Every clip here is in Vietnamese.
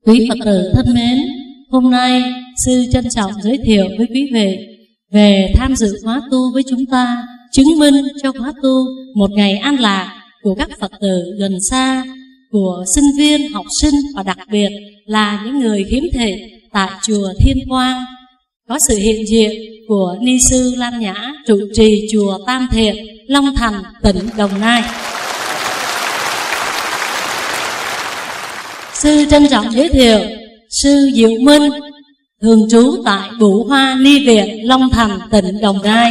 Quý Phật tử thân mến, hôm nay sư trân trọng giới thiệu với quý vị về tham dự khóa tu với chúng ta, chứng minh cho khóa tu một ngày an lạc của các Phật tử gần xa, của sinh viên, học sinh và đặc biệt là những người khiếm thị tại chùa Thiên Quang. Có sự hiện diện của Ni sư Lan Nhã, trụ trì chùa Tam Thiện, Long Thành, tỉnh Đồng Nai. Sư trân trọng giới thiệu sư Diệu Minh, thường trú tại Bửu Hoa Ni Viện, Long Thành, tỉnh Đồng Nai.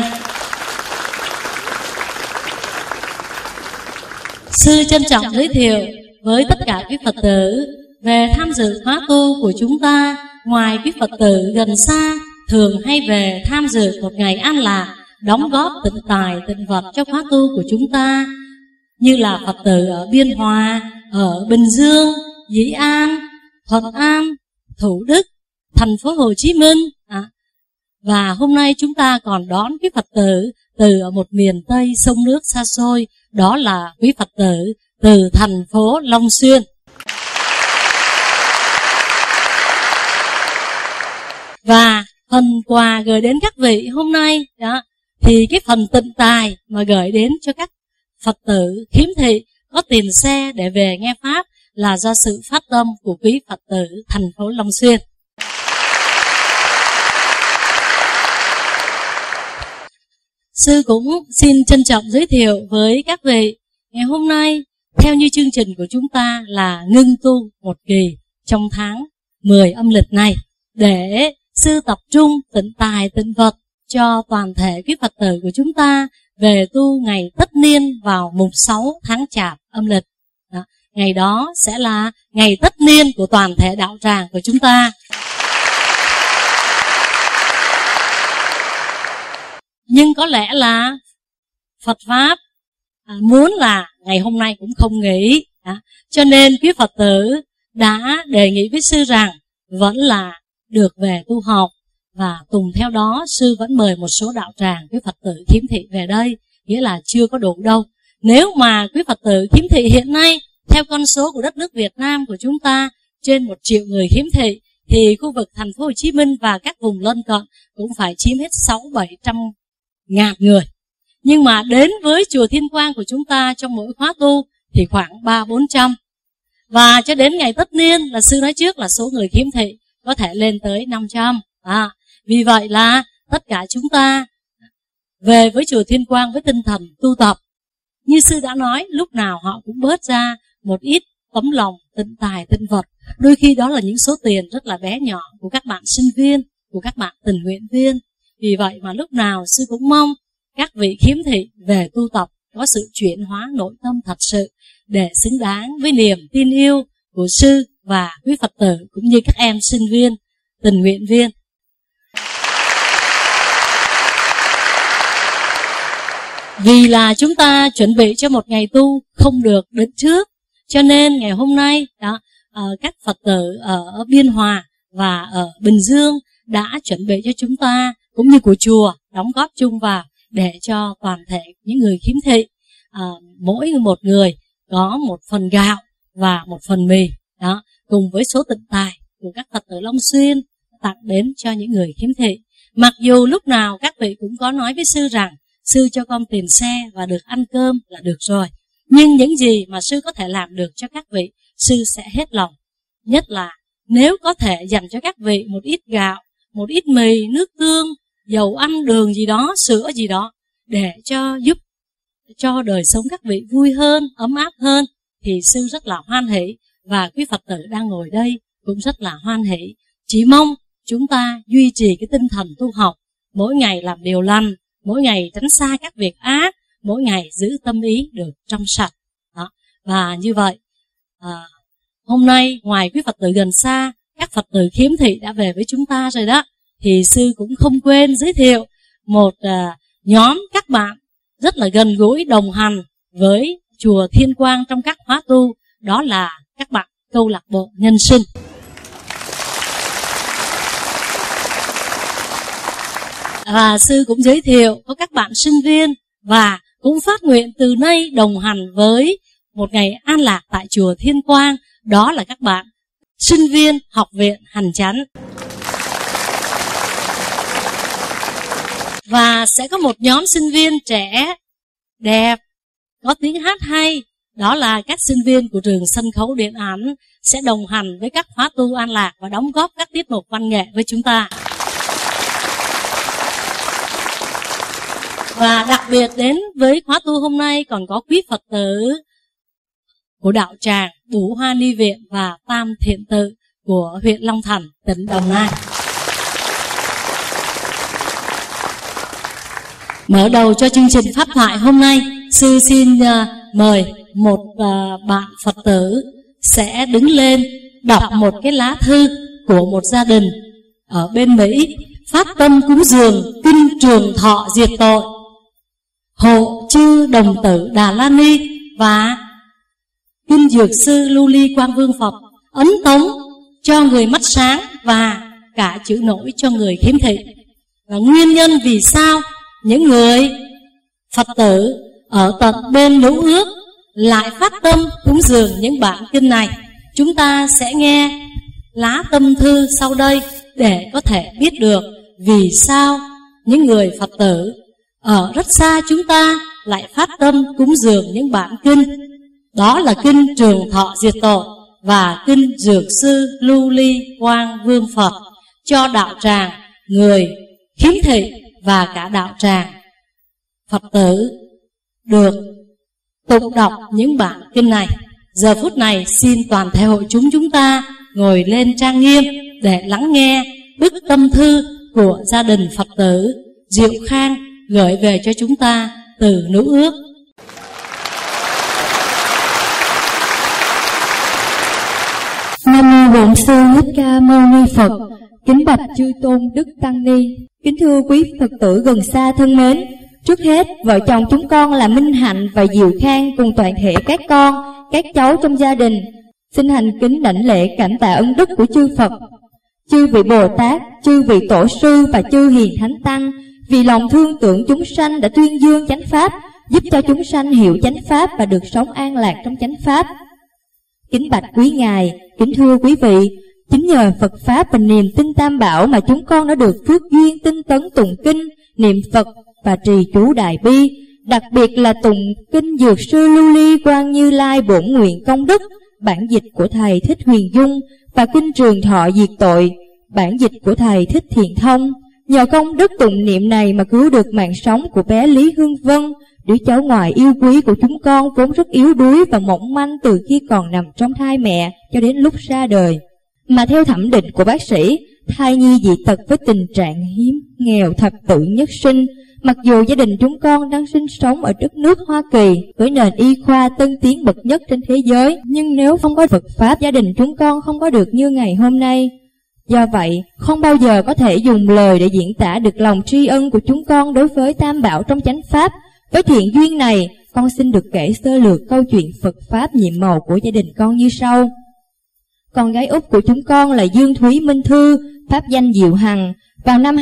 Sư trân trọng giới thiệu với tất cả quý Phật tử về tham dự khóa tu của chúng ta. Ngoài quý Phật tử gần xa thường hay về tham dự một ngày an lạc, đóng góp tịnh tài tịnh vật cho khóa tu của chúng ta, như là Phật tử ở Biên Hòa, ở Bình Dương, Dĩ An, Thuận An, Thủ Đức, thành phố Hồ Chí Minh. Và hôm nay chúng ta còn đón quý Phật tử từ ở một miền Tây sông nước xa xôi, đó là quý Phật tử từ thành phố Long Xuyên. Và phần quà gửi đến các vị hôm nay thì cái phần tịnh tài mà gửi đến cho các Phật tử khiếm thị có tiền xe để về nghe Pháp là do sự phát tâm của quý Phật tử thành phố Long Xuyên. Sư cũng xin trân trọng giới thiệu với các vị ngày hôm nay, theo như chương trình của chúng ta là ngưng tu một kỳ trong tháng 10 âm lịch này, để sư tập trung tịnh tài tịnh vật cho toàn thể quý Phật tử của chúng ta về tu ngày tất niên vào mùng 6 tháng Chạp âm lịch. Ngày đó sẽ là ngày tất niên của toàn thể đạo tràng của chúng ta. Nhưng có lẽ là Phật Pháp muốn là ngày hôm nay cũng không nghỉ, cho nên quý Phật tử đã đề nghị với sư rằng vẫn là được về tu học, và tùng theo đó sư vẫn mời một số đạo tràng quý Phật tử khiếm thị về đây, nghĩa là chưa có đủ đâu. Nếu mà quý Phật tử khiếm thị hiện nay theo con số của đất nước Việt Nam của chúng ta trên 1 triệu người khiếm thị, thì khu vực thành phố Hồ Chí Minh và các vùng lân cận cũng phải chiếm hết 600-700 ngàn người. Nhưng mà đến với chùa Thiên Quang của chúng ta trong mỗi khóa tu thì khoảng 300-400. Và cho đến ngày tất niên là sư nói trước là số người khiếm thị có thể lên tới 500. Vì vậy là tất cả chúng ta về với chùa Thiên Quang với tinh thần tu tập. Như sư đã nói, lúc nào họ cũng bớt ra một ít tấm lòng tịnh tài tịnh vật. Đôi khi đó là những số tiền rất là bé nhỏ của các bạn sinh viên, của các bạn tình nguyện viên. Vì vậy mà lúc nào sư cũng mong các vị khiếm thị về tu tập có sự chuyển hóa nội tâm thật sự, để xứng đáng với niềm tin yêu của sư và quý Phật tử cũng như các em sinh viên, tình nguyện viên. Vì là chúng ta chuẩn bị cho một ngày tu không được đến trước, cho nên ngày hôm nay các Phật tử ở Biên Hòa và ở Bình Dương đã chuẩn bị cho chúng ta, cũng như của chùa đóng góp chung vào để cho toàn thể những người khiếm thị, mỗi một người có một phần gạo và một phần mì, cùng với số tịnh tài của các Phật tử Long Xuyên tặng đến cho những người khiếm thị. Mặc dù lúc nào các vị cũng có nói với sư rằng sư cho con tiền xe và được ăn cơm là được rồi, nhưng những gì mà sư có thể làm được cho các vị, sư sẽ hết lòng. Nhất là nếu có thể dành cho các vị một ít gạo, một ít mì, nước tương, dầu ăn, đường gì đó, sữa gì đó, để giúp cho đời sống các vị vui hơn, ấm áp hơn, thì sư rất là hoan hỷ, và quý Phật tử đang ngồi đây cũng rất là hoan hỷ. Chỉ mong chúng ta duy trì cái tinh thần tu học, mỗi ngày làm điều lành, mỗi ngày tránh xa các việc ác, mỗi ngày giữ tâm ý được trong sạch. Và như vậy, hôm nay ngoài quý Phật tử gần xa, các Phật tử khiếm thị đã về với chúng ta rồi đó, thì sư cũng không quên giới thiệu một nhóm các bạn rất là gần gũi đồng hành với chùa Thiên Quang trong các khóa tu, đó là các bạn câu lạc bộ nhân sinh. Và sư cũng giới thiệu có các bạn sinh viên và cũng phát nguyện từ nay đồng hành với một ngày an lạc tại chùa Thiên Quang, đó là các bạn sinh viên Học viện Hành Chánh. Và sẽ có một nhóm sinh viên trẻ, đẹp, có tiếng hát hay. Đó là các sinh viên của trường sân khấu điện ảnh sẽ đồng hành với các khóa tu An Lạc và đóng góp các tiết mục văn nghệ với chúng ta. Và đặc biệt đến với khóa tu hôm nay còn có quý Phật tử của đạo tràng Bủ Hoa Ni Viện và Tam Thiện Tự của huyện Long Thành, tỉnh Đồng Nai. Mở đầu cho chương trình pháp thoại hôm nay, sư xin mời một bạn Phật tử sẽ đứng lên đọc một cái lá thư của một gia đình ở bên Mỹ phát tâm cúng dường kinh Trường Thọ diệt tội, hộ chư đồng tử Đà La Ni và kinh Dược sư Lưu Ly Quang Vương Phật, ấn tống cho người mắt sáng và cả chữ nổi cho người khiếm thị. Và nguyên nhân vì sao những người Phật tử ở tận bên Lũ Ước lại phát tâm cúng dường những bản kinh này, chúng ta sẽ nghe lá tâm thư sau đây để có thể biết được vì sao những người Phật tử ở rất xa chúng ta lại phát tâm cúng dường những bản kinh. Đó là kinh Trường Thọ diệt tội và kinh Dược sư Lưu Ly Quang Vương Phật cho đạo tràng người khiếm thị và cả đạo tràng Phật tử được tụng đọc những bản kinh này. Giờ phút này xin toàn thể hội chúng ta ngồi lên trang nghiêm để lắng nghe bức tâm thư của gia đình Phật tử Diệu Khang gửi về cho chúng ta từ Lũ Ước. Nam mô Bổn Sư Thích Ca Mâu Ni Phật. Kính bạch chư tôn đức tăng ni. Kính thưa quý Phật tử gần xa thân mến, trước hết vợ chồng chúng con là Minh Hạnh và Diệu Khang cùng toàn thể các con, các cháu trong gia đình xin hành kính đảnh lễ cảm tạ ân đức của chư Phật, chư vị Bồ Tát, chư vị Tổ sư và chư hiền thánh tăng vì lòng thương tưởng chúng sanh đã tuyên dương chánh pháp, giúp cho chúng sanh hiểu chánh pháp và được sống an lạc trong chánh pháp. Kính bạch quý ngài, kính thưa quý vị, chính nhờ Phật pháp và niềm tin Tam Bảo mà chúng con đã được phước duyên tinh tấn tụng kinh, niệm Phật và trì chú Đại Bi, đặc biệt là tụng kinh Dược sư Lưu Ly Quang Như Lai Bổn Nguyện Công Đức, bản dịch của thầy Thích Huyền Dung, và kinh Trường Thọ diệt tội, bản dịch của thầy Thích Thiện Thông. Nhờ công đức tụng niệm này mà cứu được mạng sống của bé Lý Hương Vân, đứa cháu ngoại yêu quý của chúng con vốn rất yếu đuối và mỏng manh từ khi còn nằm trong thai mẹ cho đến lúc ra đời. Mà theo thẩm định của bác sĩ, thai nhi dị tật với tình trạng hiếm nghèo thập tự nhất sinh. Mặc dù gia đình chúng con đang sinh sống ở đất nước Hoa Kỳ với nền y khoa tân tiến bậc nhất trên thế giới, nhưng nếu không có Phật pháp, gia đình chúng con không có được như ngày hôm nay. Do vậy, không bao giờ có thể dùng lời để diễn tả được lòng tri ân của chúng con đối với Tam Bảo trong chánh pháp. Với thiện duyên này, con xin được kể sơ lược câu chuyện Phật pháp nhiệm màu của gia đình con như sau. Con gái út của chúng con là Dương Thúy Minh Thư, pháp danh Diệu Hằng. Vào năm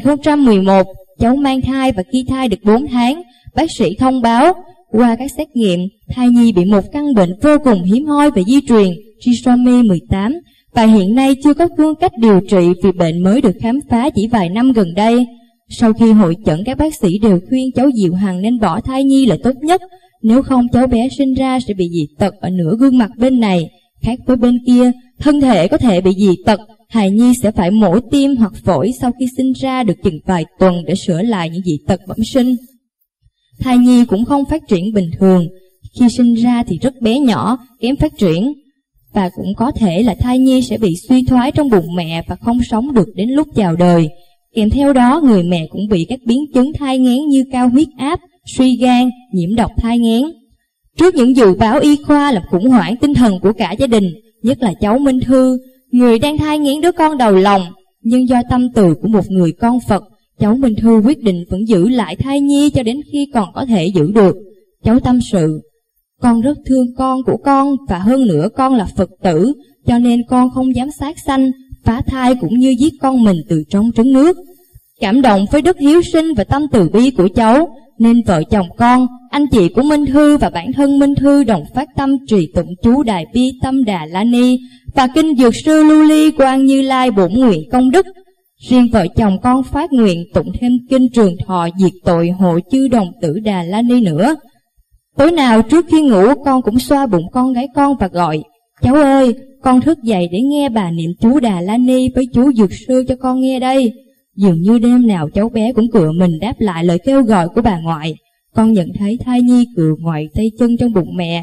2011, cháu mang thai và khi thai được 4 tháng, bác sĩ thông báo qua các xét nghiệm, thai nhi bị một căn bệnh vô cùng hiếm hoi về di truyền, trisomy 18, và hiện nay chưa có phương cách điều trị vì bệnh mới được khám phá chỉ vài năm gần đây. Sau khi hội chẩn, các bác sĩ đều khuyên cháu Diệu Hằng nên bỏ thai nhi là tốt nhất, nếu không cháu bé sinh ra sẽ bị dị tật ở nửa gương mặt bên này, khác với bên kia, thân thể có thể bị dị tật, hài nhi sẽ phải mổ tim hoặc phổi sau khi sinh ra được chừng vài tuần để sửa lại những dị tật bẩm sinh. Thai nhi cũng không phát triển bình thường, khi sinh ra thì rất bé nhỏ, kém phát triển, và cũng có thể là thai nhi sẽ bị suy thoái trong bụng mẹ và không sống được đến lúc chào đời. Kèm theo đó, người mẹ cũng bị các biến chứng thai nghén như cao huyết áp, suy gan, nhiễm độc thai nghén. Trước những dự báo y khoa làm khủng hoảng tinh thần của cả gia đình, nhất là cháu Minh Thư, người đang thai nghén đứa con đầu lòng, nhưng do tâm từ của một người con Phật, cháu Minh Thư quyết định vẫn giữ lại thai nhi cho đến khi còn có thể giữ được. Cháu tâm sự, con rất thương con của con và hơn nữa con là Phật tử, cho nên con không dám sát sanh, phá thai cũng như giết con mình từ trong trứng nước. Cảm động với đức hiếu sinh và tâm từ bi của cháu, nên vợ chồng con, anh chị của Minh Thư và bản thân Minh Thư đồng phát tâm trì tụng chú Đại Bi Tâm Đà La Ni và kinh Dược Sư Lưu Ly Quang Như Lai bổn nguyện công đức. Riêng vợ chồng con phát nguyện tụng thêm kinh Trường Thọ diệt tội hộ chư đồng tử Đà La Ni nữa. Tối nào trước khi ngủ con cũng xoa bụng con gái con và gọi: cháu ơi, con thức dậy để nghe bà niệm chú Đà La Ni với chú Dược Sư cho con nghe đây. Dường như đêm nào cháu bé cũng cựa mình đáp lại lời kêu gọi của bà ngoại. Con nhận thấy thai nhi cựa ngoại tay chân trong bụng mẹ.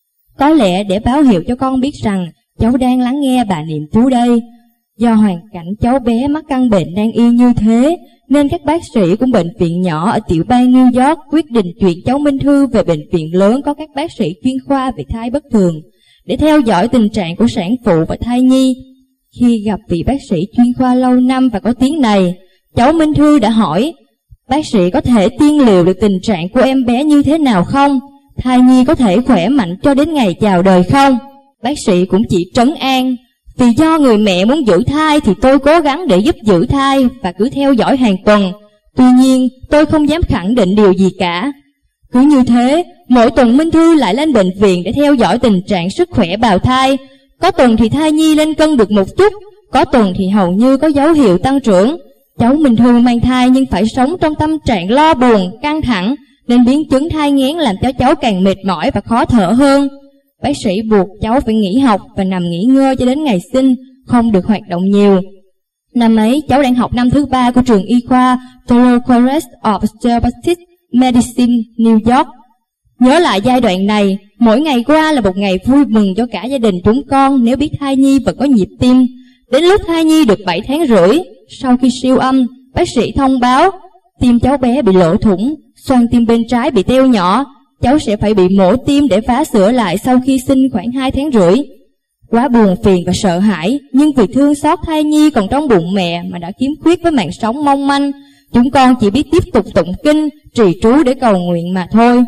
Có lẽ để báo hiệu cho con biết rằng cháu đang lắng nghe bà niệm chú đây. Do hoàn cảnh cháu bé mắc căn bệnh nan y như thế, nên các bác sĩ của bệnh viện nhỏ ở tiểu bang New York quyết định chuyển cháu Minh Thư về bệnh viện lớn có các bác sĩ chuyên khoa về thai bất thường, để theo dõi tình trạng của sản phụ và thai nhi. Khi gặp vị bác sĩ chuyên khoa lâu năm và có tiếng này, cháu Minh Thư đã hỏi: bác sĩ có thể tiên liệu được tình trạng của em bé như thế nào không? Thai nhi có thể khỏe mạnh cho đến ngày chào đời không? Bác sĩ cũng chỉ trấn an: vì do người mẹ muốn giữ thai thì tôi cố gắng để giúp giữ thai và cứ theo dõi hàng tuần. Tuy nhiên, tôi không dám khẳng định điều gì cả. Cứ như thế, mỗi tuần Minh Thư lại lên bệnh viện để theo dõi tình trạng sức khỏe bào thai. Có tuần thì thai nhi lên cân được một chút, có tuần thì hầu như có dấu hiệu tăng trưởng. Cháu Minh Thư mang thai nhưng phải sống trong tâm trạng lo buồn, căng thẳng, nên biến chứng thai nghén làm cho cháu càng mệt mỏi và khó thở hơn. Bác sĩ buộc cháu phải nghỉ học và nằm nghỉ ngơi cho đến ngày sinh, không được hoạt động nhiều. Năm ấy, cháu đang học năm thứ 3 của trường y khoa Touro College of Obstetrics Medicine, New York. Nhớ lại giai đoạn này, mỗi ngày qua là một ngày vui mừng cho cả gia đình chúng con nếu biết thai nhi vẫn có nhịp tim. Đến lúc thai nhi được 7 tháng rưỡi, sau khi siêu âm, bác sĩ thông báo tim cháu bé bị lỗ thủng, xoang tim bên trái bị teo nhỏ, cháu sẽ phải bị mổ tim để phá sữa lại sau khi sinh khoảng 2 tháng rưỡi. Quá buồn phiền và sợ hãi, nhưng vì thương xót thai nhi còn trong bụng mẹ mà đã khiếm khuyết với mạng sống mong manh, chúng con chỉ biết tiếp tục tụng kinh, trì trú để cầu nguyện mà thôi.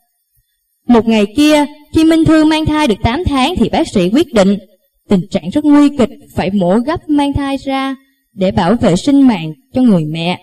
Một ngày kia, khi Minh Thư mang thai được 8 tháng thì bác sĩ quyết định tình trạng rất nguy kịch, phải mổ gấp mang thai ra để bảo vệ sinh mạng cho người mẹ.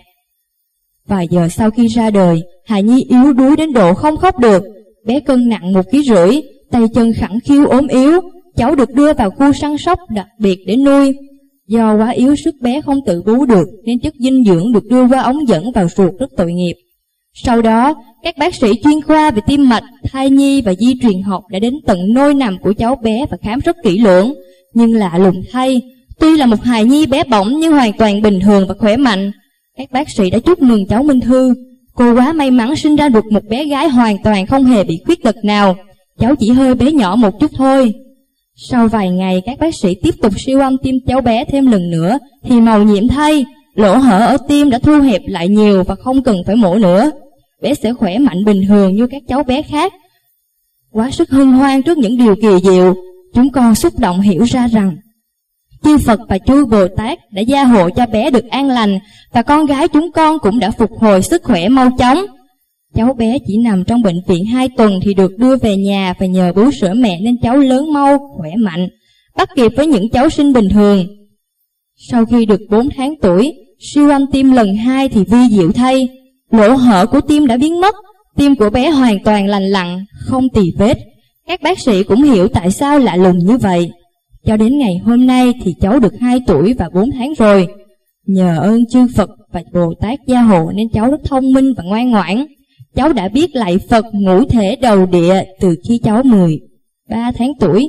Vài giờ sau khi ra đời, hài nhi yếu đuối đến độ không khóc được. Bé cân nặng 1,5 kg, tay chân khẳng khiu ốm yếu. Cháu được đưa vào khu săn sóc đặc biệt để nuôi. Do quá yếu sức bé không tự bú được nên chất dinh dưỡng được đưa qua ống dẫn vào ruột rất tội nghiệp. Sau đó, các bác sĩ chuyên khoa về tim mạch, thai nhi và di truyền học đã đến tận nôi nằm của cháu bé và khám rất kỹ lưỡng. Nhưng lạ lùng thay, tuy là một hài nhi bé bỏng nhưng hoàn toàn bình thường và khỏe mạnh. Các bác sĩ đã chúc mừng cháu Minh Thư. Cô quá may mắn sinh ra được một bé gái hoàn toàn không hề bị khuyết tật nào. Cháu chỉ hơi bé nhỏ một chút thôi. Sau vài ngày, các bác sĩ tiếp tục siêu âm tim cháu bé thêm lần nữa thì màu nhiệm thay, lỗ hở ở tim đã thu hẹp lại nhiều và không cần phải mổ nữa. Bé sẽ khỏe mạnh bình thường như các cháu bé khác. Quá sức hân hoan trước những điều kỳ diệu, chúng con xúc động hiểu ra rằng chư Phật và chư Bồ Tát đã gia hộ cho bé được an lành và con gái chúng con cũng đã phục hồi sức khỏe mau chóng. Cháu bé chỉ nằm trong bệnh viện 2 tuần thì được đưa về nhà và nhờ bú sữa mẹ nên cháu lớn mau, khỏe mạnh, bắt kịp với những cháu sinh bình thường. Sau khi được 4 tháng tuổi, siêu âm tim lần 2 thì vi diệu thay, lỗ hở của tim đã biến mất, tim của bé hoàn toàn lành lặn, không tì vết. Các bác sĩ cũng hiểu tại sao lạ lùng như vậy. Cho đến ngày hôm nay thì cháu được 2 tuổi và 4 tháng rồi. Nhờ ơn chư Phật và Bồ Tát gia hộ nên cháu rất thông minh và ngoan ngoãn. Cháu đã biết lạy Phật ngũ thể đầu địa từ khi cháu 13 tháng tuổi.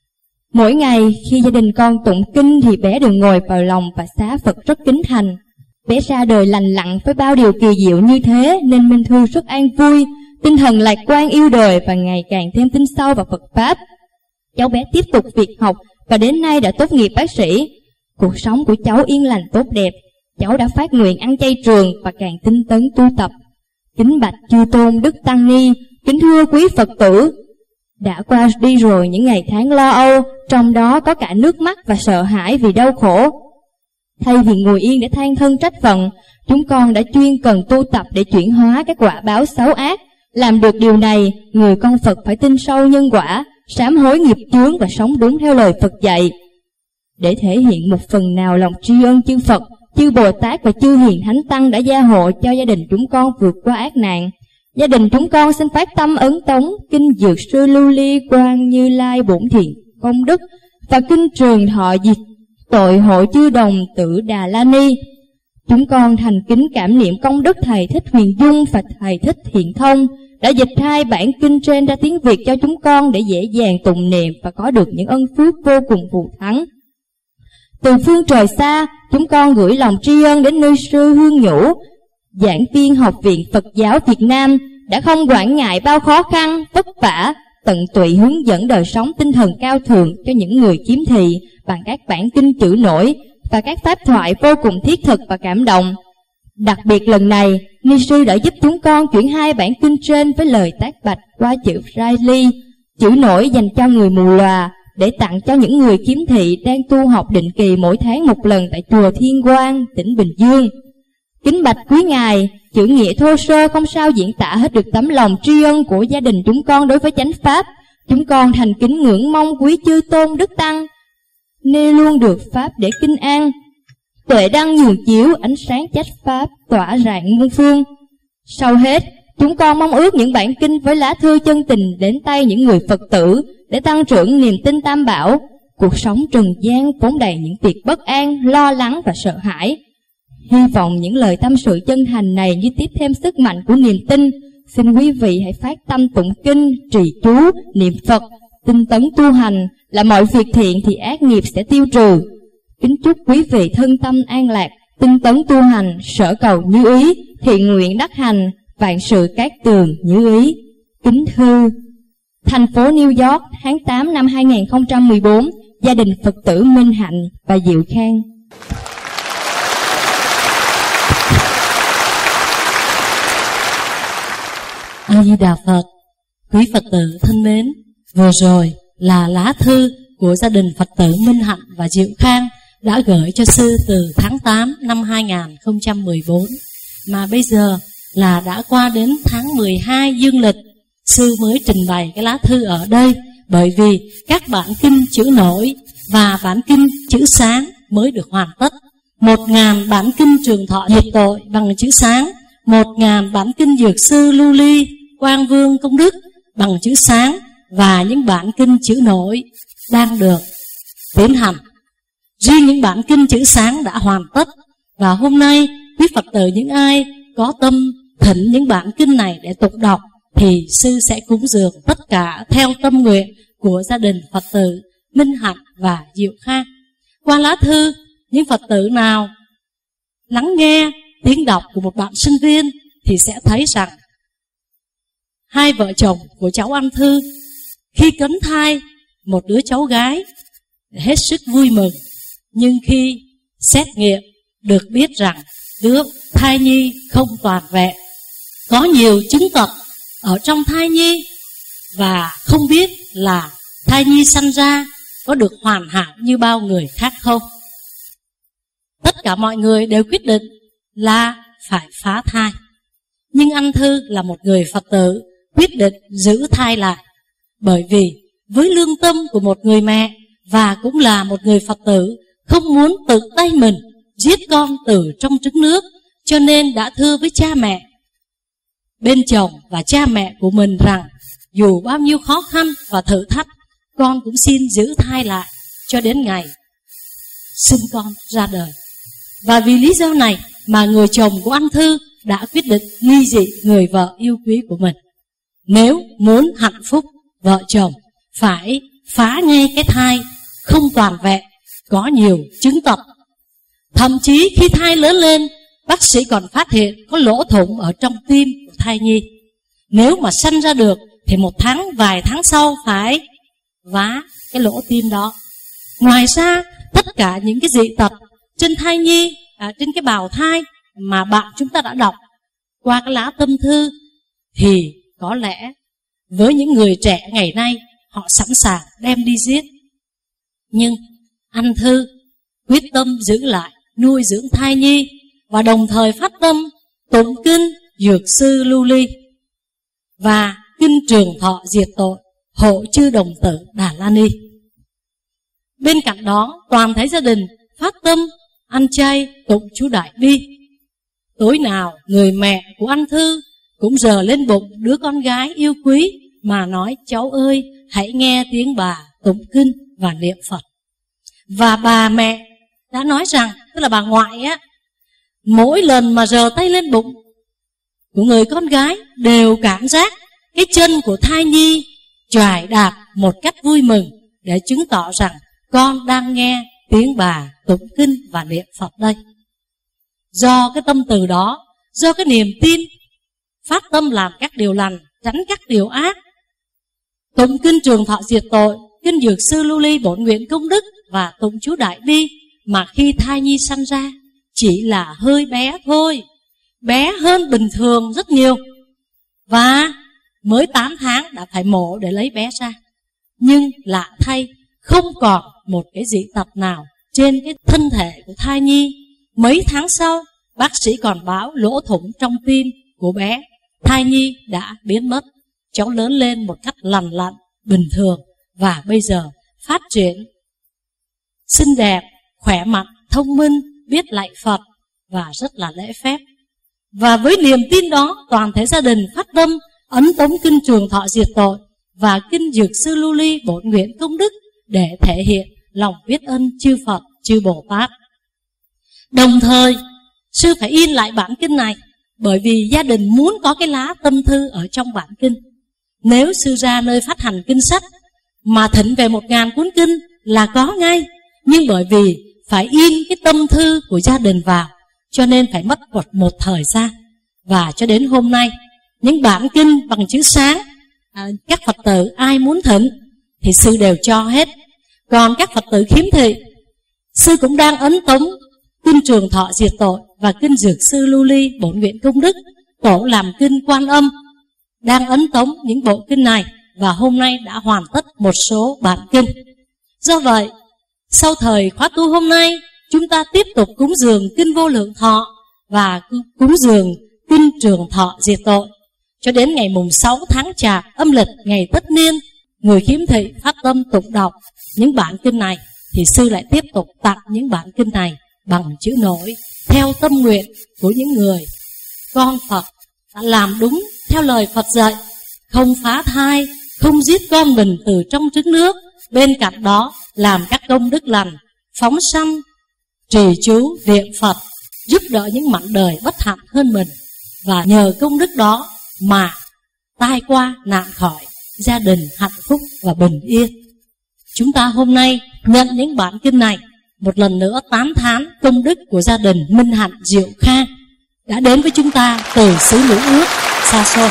Mỗi ngày khi gia đình con tụng kinh thì bé được ngồi vào lòng và xá Phật rất kính thành. Bé ra đời lành lặn với bao điều kỳ diệu như thế nên Minh Thư rất an vui, tinh thần lạc quan yêu đời và ngày càng thêm tin sâu vào Phật Pháp. Cháu bé tiếp tục việc học và đến nay đã tốt nghiệp bác sĩ. Cuộc sống của cháu yên lành tốt đẹp. Cháu đã phát nguyện ăn chay trường và càng tinh tấn tu tập. Kính bạch chư tôn Đức Tăng Ni, kính thưa quý Phật tử. Đã qua đi rồi những ngày tháng lo âu, trong đó có cả nước mắt và sợ hãi vì đau khổ. Thay vì ngồi yên để than thân trách phận, chúng con đã chuyên cần tu tập để chuyển hóa các quả báo xấu ác. Làm được điều này, người con Phật phải tin sâu nhân quả, sám hối nghiệp chướng và sống đúng theo lời Phật dạy. Để thể hiện một phần nào lòng tri ân chư Phật, chư Bồ Tát và chư Hiền Thánh Tăng đã gia hộ cho gia đình chúng con vượt qua ác nạn, Gia đình chúng con xin phát tâm ấn tống kinh Dược Sư Lưu Ly Quang Như Lai Bổn Thiện Công Đức và kinh Trường Thọ Diệt Tội Hộ Chư Đồng Tử Đà La Ni. Chúng con thành kính cảm niệm công đức Thầy Thích Huyền Dung và Thầy Thích Thiện Thông đã dịch hai bản kinh trên ra tiếng Việt cho chúng con để dễ dàng tụng niệm và có được những ân phước vô cùng thù thắng. Từ phương trời xa, chúng con gửi lòng tri ân đến nơi sư Hương Nhũ, giảng viên Học viện Phật giáo Việt Nam đã không quản ngại bao khó khăn, vất vả, tận tụy hướng dẫn đời sống tinh thần cao thượng cho những người chiếm thị bằng các bản kinh chữ nổi và các pháp thoại vô cùng thiết thực và cảm động. Đặc biệt lần này, Ni sư đã giúp chúng con chuyển hai bản kinh trên với lời tác bạch qua chữ Braille, chữ nổi dành cho người mù lòa, để tặng cho những người khiếm thị đang tu học định kỳ mỗi tháng một lần tại chùa Thiên Quang, tỉnh Bình Dương. Kính bạch quý ngài, chữ nghĩa thô sơ không sao diễn tả hết được tấm lòng tri ân của gia đình chúng con đối với chánh pháp. Chúng con thành kính ngưỡng mong quý chư tôn đức tăng nêu luôn được pháp để kinh an, tuệ đăng nhường chiếu ánh sáng chánh pháp tỏa rạng muôn phương. Sau hết, chúng con mong ước những bản kinh với lá thư chân tình đến tay những người Phật tử để tăng trưởng niềm tin Tam Bảo. Cuộc sống trần gian vốn đầy những việc bất an, lo lắng và sợ hãi. Hy vọng những lời tâm sự chân thành này như tiếp thêm sức mạnh của niềm tin. Xin quý vị hãy phát tâm tụng kinh, trì chú, niệm Phật, tinh tấn tu hành, là mọi việc thiện thì ác nghiệp sẽ tiêu trừ. Kính chúc quý vị thân tâm an lạc, tinh tấn tu hành, sở cầu như ý, thiện nguyện đắc hành, vạn sự cát tường như ý. Kính thư thành phố New York, tháng 8 năm 2014, gia đình Phật tử Minh Hạnh và Diệu Khang. A Di Đà Phật. Quý Phật tử thân mến, vừa rồi là lá thư của gia đình Phật tử Minh Hạnh và Diệu Khang đã gửi cho sư từ tháng 8 năm 2014, mà bây giờ là đã qua đến tháng 12 dương lịch, sư mới trình bày cái lá thư ở đây, bởi vì các bản kinh chữ nổi và bản kinh chữ sáng mới được hoàn tất. 1.000 bản kinh Trường Thọ Diệt Tội bằng chữ sáng, 1.000 bản kinh Dược Sư Lưu Ly Quang Vương Công Đức bằng chữ sáng, và những bản kinh chữ nổi đang được tiến hành. Riêng những bản kinh chữ sáng đã hoàn tất, và hôm nay quý Phật tử những ai có tâm thỉnh những bản kinh này để tục đọc thì sư sẽ cúng dường tất cả theo tâm nguyện của gia đình Phật tử Minh Hạnh và Diệu Khang. Qua lá thư, những Phật tử nào lắng nghe tiếng đọc của một bạn sinh viên thì sẽ thấy rằng hai vợ chồng của cháu Anh Thư khi cấn thai một đứa cháu gái hết sức vui mừng, nhưng khi xét nghiệm được biết rằng đứa thai nhi không toàn vẹn, có nhiều chứng tật ở trong thai nhi, và không biết là thai nhi sanh ra có được hoàn hảo như bao người khác không. Tất cả mọi người đều quyết định là phải phá thai, nhưng anh Thư là một người Phật tử quyết định giữ thai lại, bởi vì với lương tâm của một người mẹ và cũng là một người Phật tử không muốn tự tay mình giết con từ trong trứng nước, cho nên đã thưa với cha mẹ bên chồng và cha mẹ của mình rằng dù bao nhiêu khó khăn và thử thách, con cũng xin giữ thai lại cho đến ngày sinh con ra đời. Và vì lý do này mà người chồng của anh Thư đã quyết định ly dị người vợ yêu quý của mình. Nếu muốn hạnh phúc vợ chồng phải phá ngay cái thai không toàn vẹn, có nhiều chứng tật. Thậm chí khi thai lớn lên, bác sĩ còn phát hiện có lỗ thủng ở trong tim của thai nhi. Nếu mà sanh ra được thì một tháng, vài tháng sau phải vá cái lỗ tim đó. Ngoài ra, tất cả những cái dị tật trên thai nhi, trên cái bào thai mà bạn chúng ta đã đọc qua cái lá tâm thư, thì có lẽ với những người trẻ ngày nay họ sẵn sàng đem đi giết. Nhưng anh Thư quyết tâm giữ lại, nuôi dưỡng thai nhi, và đồng thời phát tâm tụng kinh Dược Sư Lưu Ly và kinh Trường Thọ Diệt Tội hộ chư đồng tử Đà La Ni. Bên cạnh đó, toàn thể gia đình phát tâm ăn chay tụng chú Đại Bi. Tối nào người mẹ của anh Thư cũng rờ lên bụng đứa con gái yêu quý mà nói: cháu ơi, hãy nghe tiếng bà tụng kinh và niệm Phật. Và bà mẹ đã nói rằng, tức là bà ngoại á, mỗi lần mà rờ tay lên bụng của người con gái đều cảm giác cái chân của thai nhi choài đạp một cách vui mừng, để chứng tỏ rằng con đang nghe tiếng bà tụng kinh và niệm Phật đây. Do cái tâm từ đó, do cái niềm tin, phát tâm làm các điều lành, tránh các điều ác, tụng kinh trường thọ diệt tội, kinh Dược Sư Lưu Ly bổn nguyện công đức và tụng chú Đại Bi, mà khi thai nhi sanh ra chỉ là hơi bé thôi, bé hơn bình thường rất nhiều, và mới 8 tháng đã phải mổ để lấy bé ra. Nhưng lạ thay, không còn một cái dị tật nào trên cái thân thể của thai nhi. Mấy tháng sau, bác sĩ còn báo lỗ thủng trong tim của bé. Thai nhi đã biến mất. Cháu lớn lên một cách lành lặn, bình thường, và bây giờ phát triển xinh đẹp, khỏe mạnh, thông minh, biết lạy Phật và rất là lễ phép. Và với niềm tin đó, toàn thể gia đình phát tâm ấn tống kinh trường thọ diệt tội và kinh Dược Sư Lưu Ly bổn nguyện công đức để thể hiện lòng biết ơn chư Phật, chư Bồ Tát. Đồng thời, sư phải in lại bản kinh này, bởi vì gia đình muốn có cái lá tâm thư ở trong bản kinh. Nếu sư ra nơi phát hành kinh sách mà thỉnh về 1000 cuốn kinh là có ngay, nhưng bởi vì phải in cái tâm thư của gia đình vào, cho nên phải mất một thời gian. Và cho đến hôm nay, những bản kinh bằng chữ sáng, các Phật tử ai muốn thỉnh thì sư đều cho hết. Còn các Phật tử khiếm thị, sư cũng đang ấn tống kinh trường thọ diệt tội và kinh Dược Sư Lưu Ly bổn nguyện công đức, tổ làm kinh Quan Âm, đang ấn tống những bộ kinh này, và hôm nay đã hoàn tất một số bản kinh. Do vậy, sau thời khóa tu hôm nay, chúng ta tiếp tục cúng dường kinh Vô Lượng Thọ và cúng dường kinh trường thọ diệt tội cho đến ngày mùng 6 tháng Chạp âm lịch, ngày tất niên. Người khiếm thị phát tâm tụng đọc những bản kinh này, thì sư lại tiếp tục tặng những bản kinh này bằng chữ nổi, theo tâm nguyện của những người con Phật đã làm đúng theo lời Phật dạy, không phá thai, không giết con mình từ trong trứng nước. Bên cạnh đó làm các công đức lành, phóng sanh, trì chú, niệm Phật, giúp đỡ những mảnh đời bất hạnh hơn mình, và nhờ công đức đó mà tai qua nạn khỏi, gia đình hạnh phúc và bình yên. Chúng ta hôm nay nhận những bản kinh này, một lần nữa tán thán công đức của gia đình Minh Hạnh Diệu Khang đã đến với chúng ta từ xứ Lũ Ước xa xôi.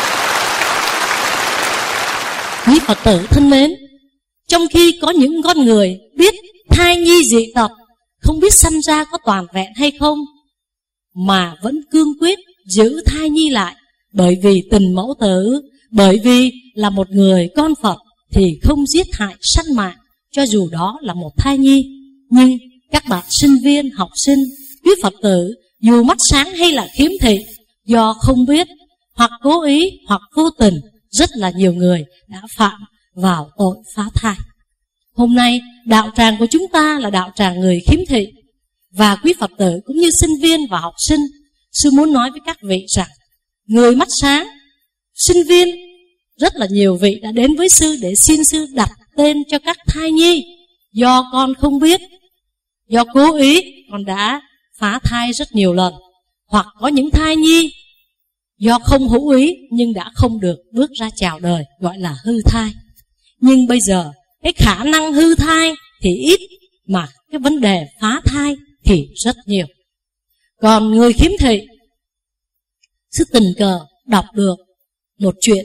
Quý Phật tử thân mến, trong khi có những con người biết thai nhi dị tật, không biết sanh ra có toàn vẹn hay không, mà vẫn cương quyết giữ thai nhi lại, bởi vì tình mẫu tử, bởi vì là một người con Phật, thì không giết hại sanh mạng, cho dù đó là một thai nhi. Nhưng các bạn sinh viên, học sinh, quý Phật tử, dù mắt sáng hay là khiếm thị, do không biết, hoặc cố ý, hoặc vô tình, rất là nhiều người đã phạm vào tội phá thai. Hôm nay, đạo tràng của chúng ta là đạo tràng người khiếm thị, và quý Phật tử cũng như sinh viên và học sinh, sư muốn nói với các vị rằng, người mắt sáng, sinh viên, rất là nhiều vị đã đến với sư để xin sư đặt tên cho các thai nhi. Do con không biết, do cố ý, con đã phá thai rất nhiều lần. Hoặc có những thai nhi do không hữu ý nhưng đã không được bước ra chào đời, gọi là hư thai. Nhưng bây giờ cái khả năng hư thai thì ít, mà cái vấn đề phá thai thì rất nhiều. Còn người khiếm thị, sư tình cờ đọc được một chuyện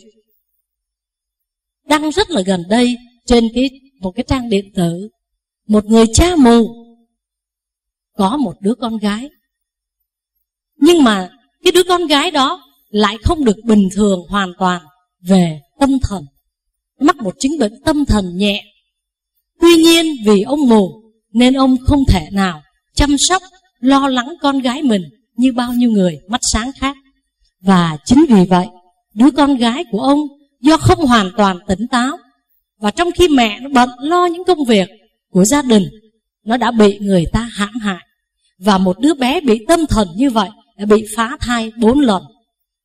đăng rất là gần đây trên một cái trang điện tử. Một người cha mù có một đứa con gái, nhưng mà cái đứa con gái đó lại không được bình thường hoàn toàn về tâm thần, mắc một chứng bệnh tâm thần nhẹ. Tuy nhiên vì ông mù nên ông không thể nào chăm sóc, lo lắng con gái mình như bao nhiêu người mắt sáng khác. Và chính vì vậy, đứa con gái của ông do không hoàn toàn tỉnh táo, và trong khi mẹ nó bận lo những công việc của gia đình, nó đã bị người ta hãm hại. Và một đứa bé bị tâm thần như vậy đã bị phá thai 4 lần.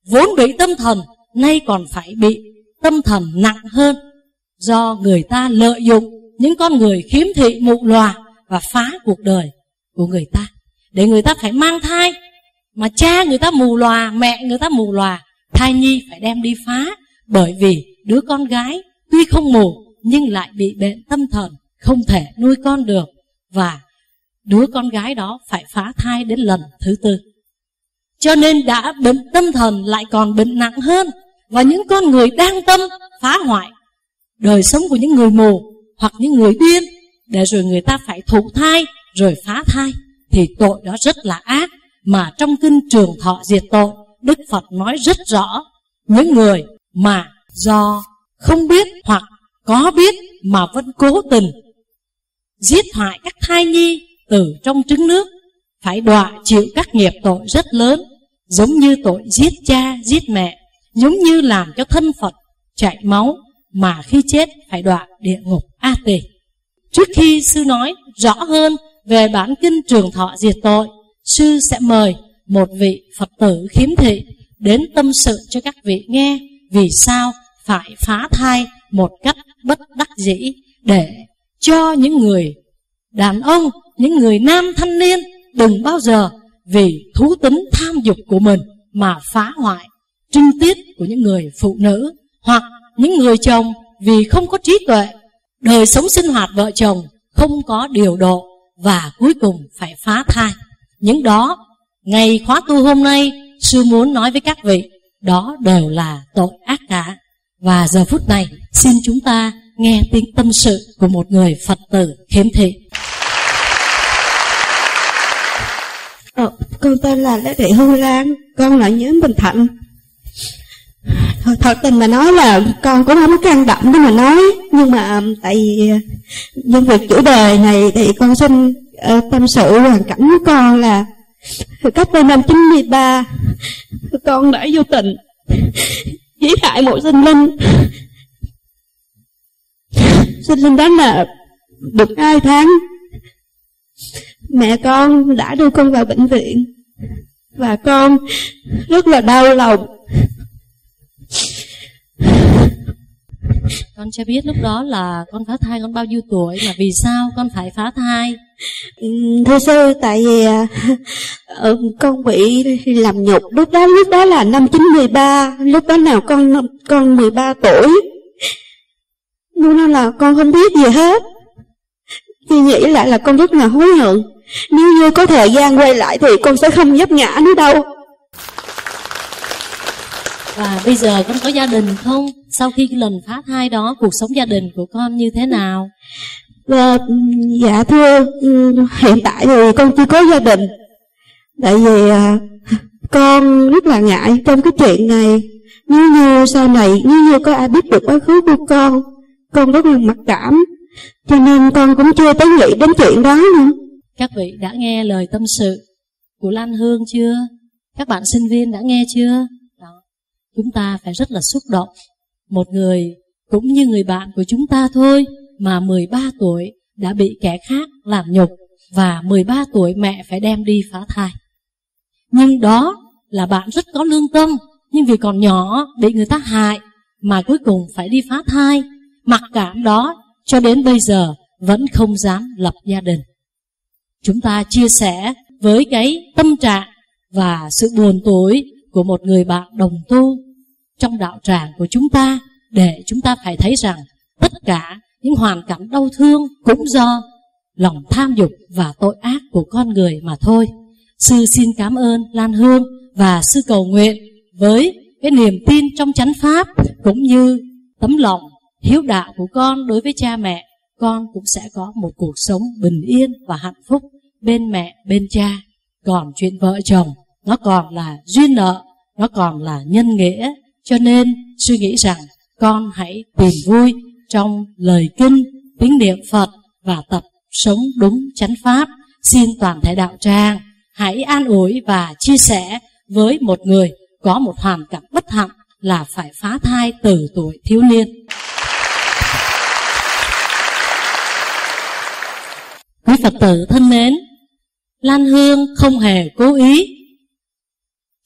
vốn bị tâm thần, nay còn phải bị tâm thần nặng hơn, do người ta lợi dụng những con người khiếm thị mụ lòa và phá cuộc đời của người ta, để người ta phải mang thai. Mà cha người ta mù lòa, mẹ người ta mù lòa, thai nhi phải đem đi phá, bởi vì đứa con gái tuy không mù nhưng lại bị bệnh tâm thần, không thể nuôi con được, và đứa con gái đó phải phá thai đến lần thứ 4. Cho nên đã bệnh tâm thần lại còn bệnh nặng hơn. Và những con người đang tâm phá hoại đời sống của những người mù hoặc những người điên, để rồi người ta phải thụ thai rồi phá thai, thì tội đó rất là ác. Mà trong kinh Trường Thọ Diệt Tội, Đức Phật nói rất rõ, những người mà do không biết hoặc có biết mà vẫn cố tình giết hại các thai nhi từ trong trứng nước, phải đọa chịu các nghiệp tội rất lớn, giống như tội giết cha, giết mẹ, giống như làm cho thân Phật chảy máu, mà khi chết phải đọa địa ngục A Tỳ. Trước khi sư nói rõ hơn về bản kinh Trường Thọ Diệt Tội, sư sẽ mời một vị Phật tử khiếm thị đến tâm sự cho các vị nghe vì sao phải phá thai một cách bất đắc dĩ, để cho những người đàn ông, những người nam thanh niên đừng bao giờ vì thú tính tham dục của mình mà phá hoại trinh tiết của những người phụ nữ, hoặc những người chồng vì không có trí tuệ, đời sống sinh hoạt vợ chồng không có điều độ, và cuối cùng phải phá thai. Những đó, ngày khóa tu hôm nay, sư muốn nói với các vị, đó đều là tội ác cả. Và giờ phút này, xin chúng ta nghe tiếng tâm sự của một người Phật tử khiếm thị. Con tên là Lê Thị Hương Lan, con là nhóm Bình Thạnh. Thật tình mà nói là con cũng không có can đảm để mà nói, nhưng mà tại vì nhân việc chủ đề này thì con xin tâm sự hoàn cảnh của con là cách đây năm 93, con đã vô tình giết hại một sinh linh. Sinh linh đó là được 2 tháng. Mẹ con đã đưa con vào bệnh viện và con rất là đau lòng. Con cho biết lúc đó là con phá thai con bao nhiêu tuổi, mà vì sao con phải phá thai? Thưa sư, tại vì con bị làm nhục. Lúc đó là năm 93, lúc đó nào con 13 tuổi. Lúc đó là con không biết gì hết. Suy nghĩ lại là con rất là hối hận. Nếu như có thời gian quay lại thì con sẽ không vấp ngã nữa đâu. Và bây giờ con có gia đình không? Sau khi cái lần phá thai đó, cuộc sống gia đình của con như thế nào? Dạ thưa, hiện tại thì con chưa có gia đình. Tại vì con rất là ngại trong cái chuyện này. Nếu như sau này, nếu như có ai biết được quá khứ của con rất là mặc cảm. Cho nên con cũng chưa tới nghĩ đến chuyện đó nữa. Các vị đã nghe lời tâm sự của Lan Hương chưa? Các bạn sinh viên đã nghe chưa? Đó. Chúng ta phải rất là xúc động. Một người cũng như người bạn của chúng ta thôi, mà 13 tuổi đã bị kẻ khác làm nhục, và 13 tuổi mẹ phải đem đi phá thai. Nhưng đó là bạn rất có lương tâm, nhưng vì còn nhỏ bị người ta hại mà cuối cùng phải đi phá thai. Mặc cảm đó cho đến bây giờ vẫn không dám lập gia đình. Chúng ta chia sẻ với cái tâm trạng và sự buồn tủi của một người bạn đồng tu trong đạo tràng của chúng ta, để chúng ta phải thấy rằng tất cả những hoàn cảnh đau thương cũng do lòng tham dục và tội ác của con người mà thôi. Sư xin cảm ơn Lan Hương, và sư cầu nguyện với cái niềm tin trong chánh pháp cũng như tấm lòng hiếu đạo của con đối với cha mẹ, con cũng sẽ có một cuộc sống bình yên và hạnh phúc bên mẹ bên cha. Còn chuyện vợ chồng, nó còn là duyên nợ, nó còn là nhân nghĩa. Cho nên suy nghĩ rằng con hãy tìm vui trong lời kinh, tín niệm Phật và tập sống đúng chánh pháp. Xin toàn thể đạo tràng hãy an ủi và chia sẻ với một người có một hoàn cảnh bất hạnh là phải phá thai từ tuổi thiếu niên. Quý Phật tử thân mến, Lan Hương không hề cố ý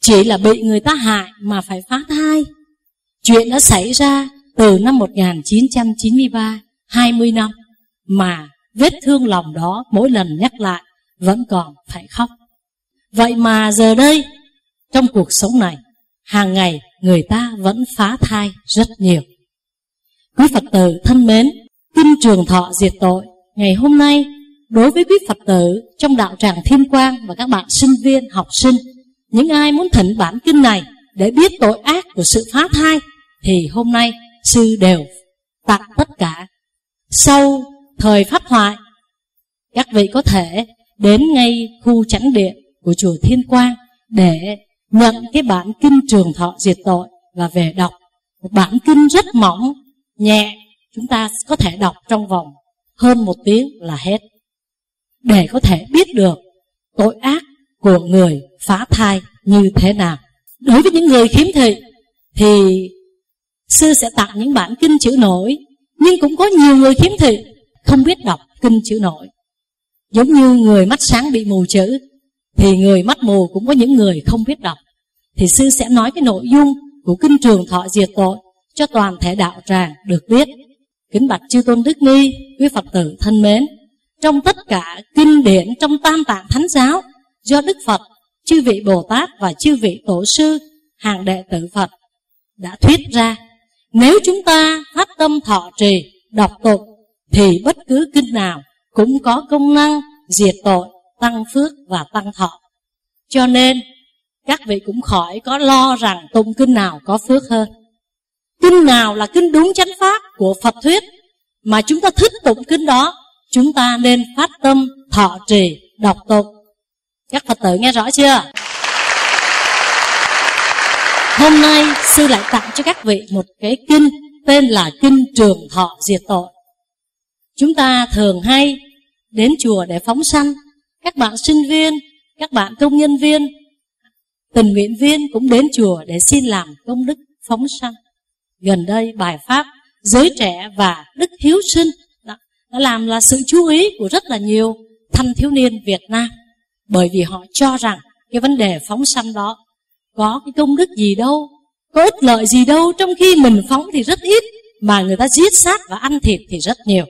chỉ là bị người ta hại mà phải phá thai. Chuyện đã xảy ra từ năm 1993, 20 năm, mà vết thương lòng đó mỗi lần nhắc lại vẫn còn phải khóc. Vậy mà giờ đây, trong cuộc sống này, hàng ngày người ta vẫn phá thai rất nhiều. Quý Phật tử thân mến, Kinh Trường Thọ Diệt Tội ngày hôm nay đối với quý Phật tử trong đạo tràng Thiên Quang và các bạn sinh viên, học sinh, những ai muốn thỉnh bản kinh này để biết tội ác của sự phá thai, thì hôm nay sư đều tặng tất cả. Sau thời pháp thoại, các vị có thể đến ngay khu chánh điện của chùa Thiên Quang để nhận cái bản Kinh Trường Thọ Diệt Tội và về đọc. Một bản kinh rất mỏng, nhẹ, chúng ta có thể đọc trong vòng hơn 1 tiếng là hết, để có thể biết được tội ác của người phá thai như thế nào. Đối với những người khiếm thị thì sư sẽ tặng những bản kinh chữ nổi, nhưng cũng có nhiều người khiếm thị không biết đọc kinh chữ nổi. Giống như người mắt sáng bị mù chữ, thì người mắt mù cũng có những người không biết đọc. Thì sư sẽ nói cái nội dung của Kinh Trường Thọ Diệt Tội cho toàn thể đạo tràng được biết. Kính bạch chư tôn đức ni, quý Phật tử thân mến, trong tất cả kinh điển trong Tam Tạng Thánh Giáo do Đức Phật, chư vị Bồ Tát và chư vị Tổ sư, hàng đệ tử Phật đã thuyết ra, nếu chúng ta phát tâm thọ trì, đọc tụng, thì bất cứ kinh nào cũng có công năng diệt tội, tăng phước và tăng thọ. Cho nên các vị cũng khỏi có lo rằng tụng kinh nào có phước hơn. Kinh nào là kinh đúng chánh pháp của Phật thuyết mà chúng ta thích tụng kinh đó, chúng ta nên phát tâm thọ trì, đọc tụng. Các Phật tử nghe rõ chưa? Hôm nay sư lại tặng cho các vị một cái kinh tên là Kinh Trường Thọ Diệt Tội. Chúng ta thường hay đến chùa để phóng sanh. Các bạn sinh viên, các bạn công nhân viên, tình nguyện viên cũng đến chùa để xin làm công đức phóng sanh. Gần đây bài pháp giới trẻ và đức hiếu sinh đã làm là sự chú ý của rất là nhiều thanh thiếu niên Việt Nam, bởi vì họ cho rằng cái vấn đề phóng sanh đó có cái công đức gì đâu, có ích lợi gì đâu, trong khi mình phóng thì rất ít, mà người ta giết sát và ăn thịt thì rất nhiều.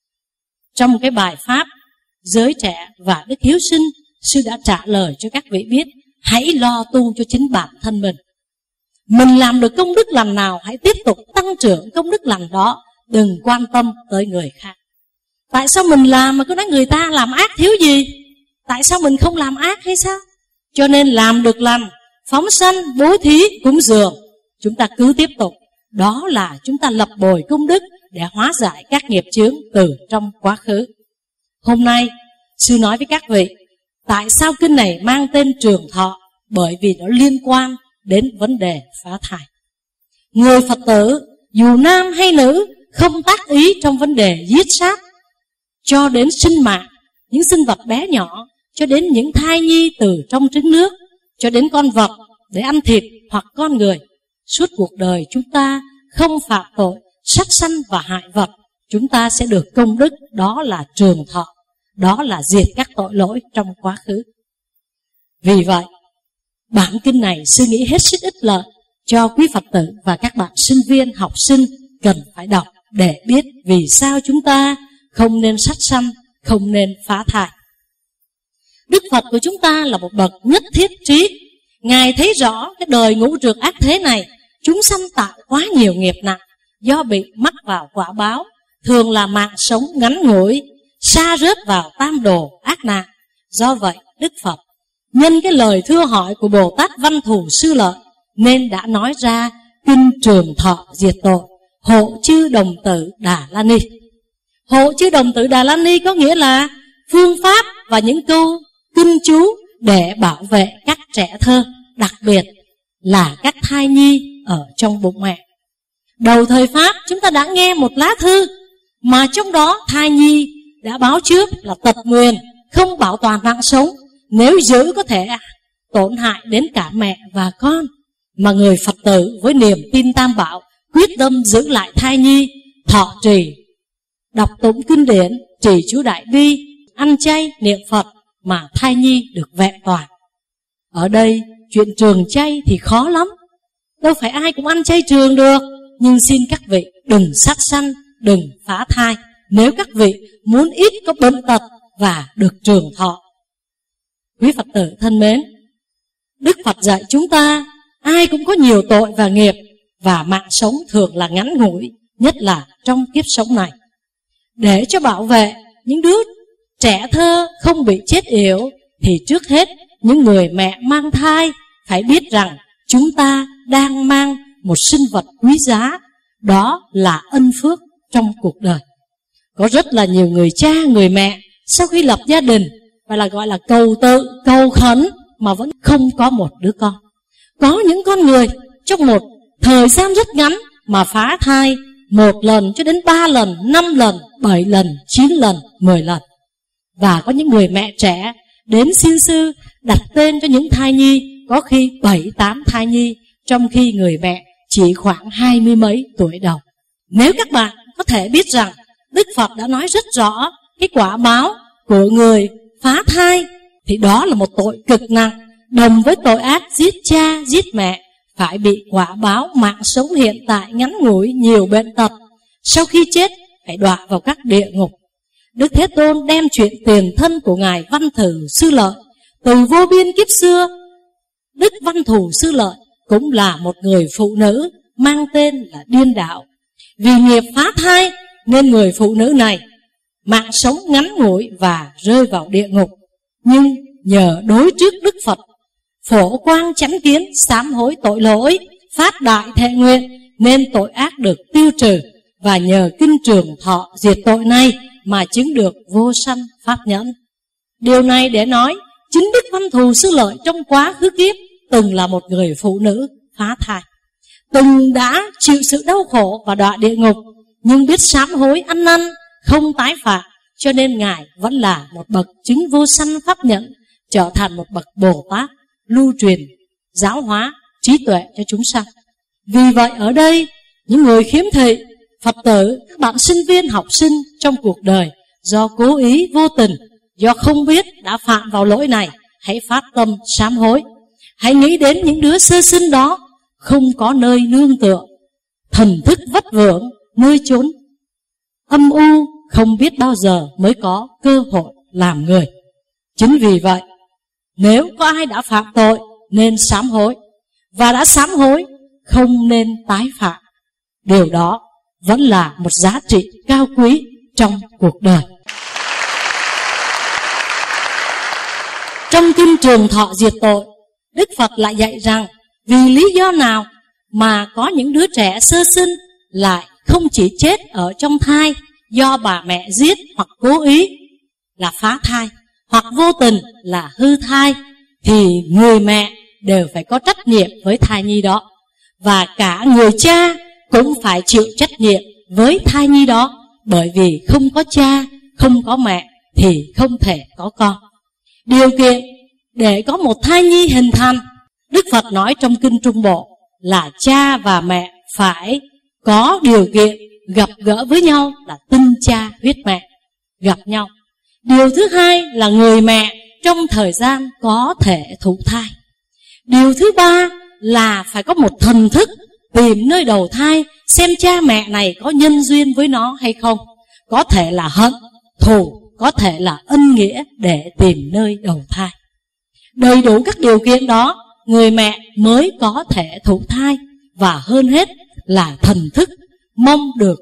Trong cái bài pháp giới trẻ và đức hiếu sinh, sư đã trả lời cho các vị biết, hãy lo tu cho chính bản thân mình. Mình làm được công đức lành nào, hãy tiếp tục tăng trưởng công đức lành đó, đừng quan tâm tới người khác. Tại sao mình làm mà cứ nói người ta làm ác thiếu gì? Tại sao mình không làm ác hay sao? Cho nên làm được lành, phóng sanh, bố thí, cúng dường, chúng ta cứ tiếp tục. Đó là chúng ta lập bồi công đức để hóa giải các nghiệp chướng từ trong quá khứ. Hôm nay sư nói với các vị, tại sao kinh này mang tên Trường Thọ? Bởi vì nó liên quan đến vấn đề phá thai. Người Phật tử dù nam hay nữ không tác ý trong vấn đề giết sát, cho đến sinh mạng những sinh vật bé nhỏ, cho đến những thai nhi từ trong trứng nước, cho đến con vật để ăn thịt hoặc con người. Suốt cuộc đời chúng ta không phạm tội sát sanh và hại vật, chúng ta sẽ được công đức, đó là trường thọ, đó là diệt các tội lỗi trong quá khứ. Vì vậy, bản kinh này sư nghĩ hết sức ích lợi cho quý Phật tử và các bạn sinh viên, học sinh cần phải đọc để biết vì sao chúng ta không nên sát sanh, không nên phá thai. Đức Phật của chúng ta là một bậc nhất thiết trí. Ngài thấy rõ cái đời ngũ trược ác thế này, chúng sanh tạo quá nhiều nghiệp nặng do bị mắc vào quả báo, thường là mạng sống ngắn ngủi, sa rớt vào tam đồ ác nạn. Do vậy Đức Phật nhân cái lời thưa hỏi của Bồ Tát Văn Thù Sư Lợi nên đã nói ra Kinh Trường Thọ Diệt Tội, hộ chư đồng tử Đà La Ni. Hộ chư đồng tử Đà La Ni có nghĩa là phương pháp và những câu kinh chú để bảo vệ các trẻ thơ, đặc biệt là các thai nhi ở trong bụng mẹ. Đầu thời Pháp chúng ta đã nghe một lá thư mà trong đó thai nhi đã báo trước là tật nguyền, không bảo toàn mạng sống, nếu giữ có thể tổn hại đến cả mẹ và con. Mà người Phật tử với niềm tin Tam Bảo quyết tâm giữ lại thai nhi, thọ trì, đọc tụng kinh điển, trì chú đại bi, ăn chay niệm Phật mà thai nhi được vẹn toàn. Ở đây chuyện trường chay thì khó lắm, đâu phải ai cũng ăn chay trường được. Nhưng xin các vị đừng sát sanh, đừng phá thai, nếu các vị muốn ít có bệnh tật và được trường thọ. Quý Phật tử thân mến, Đức Phật dạy chúng ta ai cũng có nhiều tội và nghiệp, và mạng sống thường là ngắn ngủi, nhất là trong kiếp sống này. Để cho bảo vệ những đứa trẻ thơ không bị chết yểu, thì trước hết những người mẹ mang thai phải biết rằng chúng ta đang mang một sinh vật quý giá, đó là ân phước trong cuộc đời. Có rất là nhiều người cha, người mẹ sau khi lập gia đình và là gọi là cầu tự, cầu khấn mà vẫn không có một đứa con. Có những con người trong một thời gian rất ngắn mà phá thai 1 lần cho đến 3 lần, 5 lần, 7 lần, 9 lần, 10 lần. Và có những người mẹ trẻ đến xin sư đặt tên cho những thai nhi, có khi 7-8 thai nhi, trong khi người mẹ chỉ khoảng 20 mấy tuổi đầu. Nếu các bạn có thể biết rằng Đức Phật đã nói rất rõ cái quả báo của người phá thai, thì đó là một tội cực nặng, đồng với tội ác giết cha, giết mẹ, phải bị quả báo mạng sống hiện tại ngắn ngủi, nhiều bệnh tật, sau khi chết phải đọa vào các địa ngục. Đức Thế Tôn đem chuyện tiền thân của Ngài Văn Thù Sư Lợi từ vô biên kiếp xưa. Đức Văn Thù Sư Lợi cũng là một người phụ nữ mang tên là Điên Đạo. Vì nghiệp phá thai nên người phụ nữ này mạng sống ngắn ngủi và rơi vào địa ngục. Nhưng nhờ đối trước Đức Phật phổ quang chánh kiến, sám hối tội lỗi, phát đại thệ nguyện, nên tội ác được tiêu trừ, và nhờ kinh trường thọ diệt tội này mà chứng được vô sanh pháp nhẫn. Điều này để nói chính Đức Văn Thù Sư Lợi trong quá khứ kiếp từng là một người phụ nữ phá thai, từng đã chịu sự đau khổ và đọa địa ngục, nhưng biết sám hối ăn năn, không tái phạm, cho nên Ngài vẫn là một bậc chứng vô sanh pháp nhẫn, trở thành một bậc Bồ Tát lưu truyền giáo hóa trí tuệ cho chúng sanh. Vì vậy ở đây những người khiếm thị, Phật tử, các bạn sinh viên học sinh trong cuộc đời do cố ý vô tình, do không biết đã phạm vào lỗi này, hãy phát tâm sám hối. Hãy nghĩ đến những đứa sơ sinh đó không có nơi nương tựa, thần thức vất vưởng, nơi chốn âm u, không biết bao giờ mới có cơ hội làm người. Chính vì vậy, nếu có ai đã phạm tội nên sám hối, và đã sám hối không nên tái phạm. Điều đó vẫn là một giá trị cao quý trong cuộc đời. Trong kinh Trường Thọ Diệt Tội, Đức Phật lại dạy rằng vì lý do nào mà có những đứa trẻ sơ sinh lại không chỉ chết ở trong thai do bà mẹ giết, hoặc cố ý là phá thai, hoặc vô tình là hư thai, thì người mẹ đều phải có trách nhiệm với thai nhi đó, và cả người cha cũng phải chịu trách nhiệm với thai nhi đó, bởi vì không có cha, không có mẹ thì không thể có con. Điều kiện để có một thai nhi hình thành, Đức Phật nói trong kinh Trung Bộ là cha và mẹ phải có điều kiện gặp gỡ với nhau, là tinh cha huyết mẹ gặp nhau. Điều thứ hai là người mẹ trong thời gian có thể thụ thai. Điều thứ ba là phải có một thần thức tìm nơi đầu thai, xem cha mẹ này có nhân duyên với nó hay không. Có thể là hận, thù, có thể là ân nghĩa để tìm nơi đầu thai. Đầy đủ các điều kiện đó, người mẹ mới có thể thụ thai, và hơn hết là thần thức mong được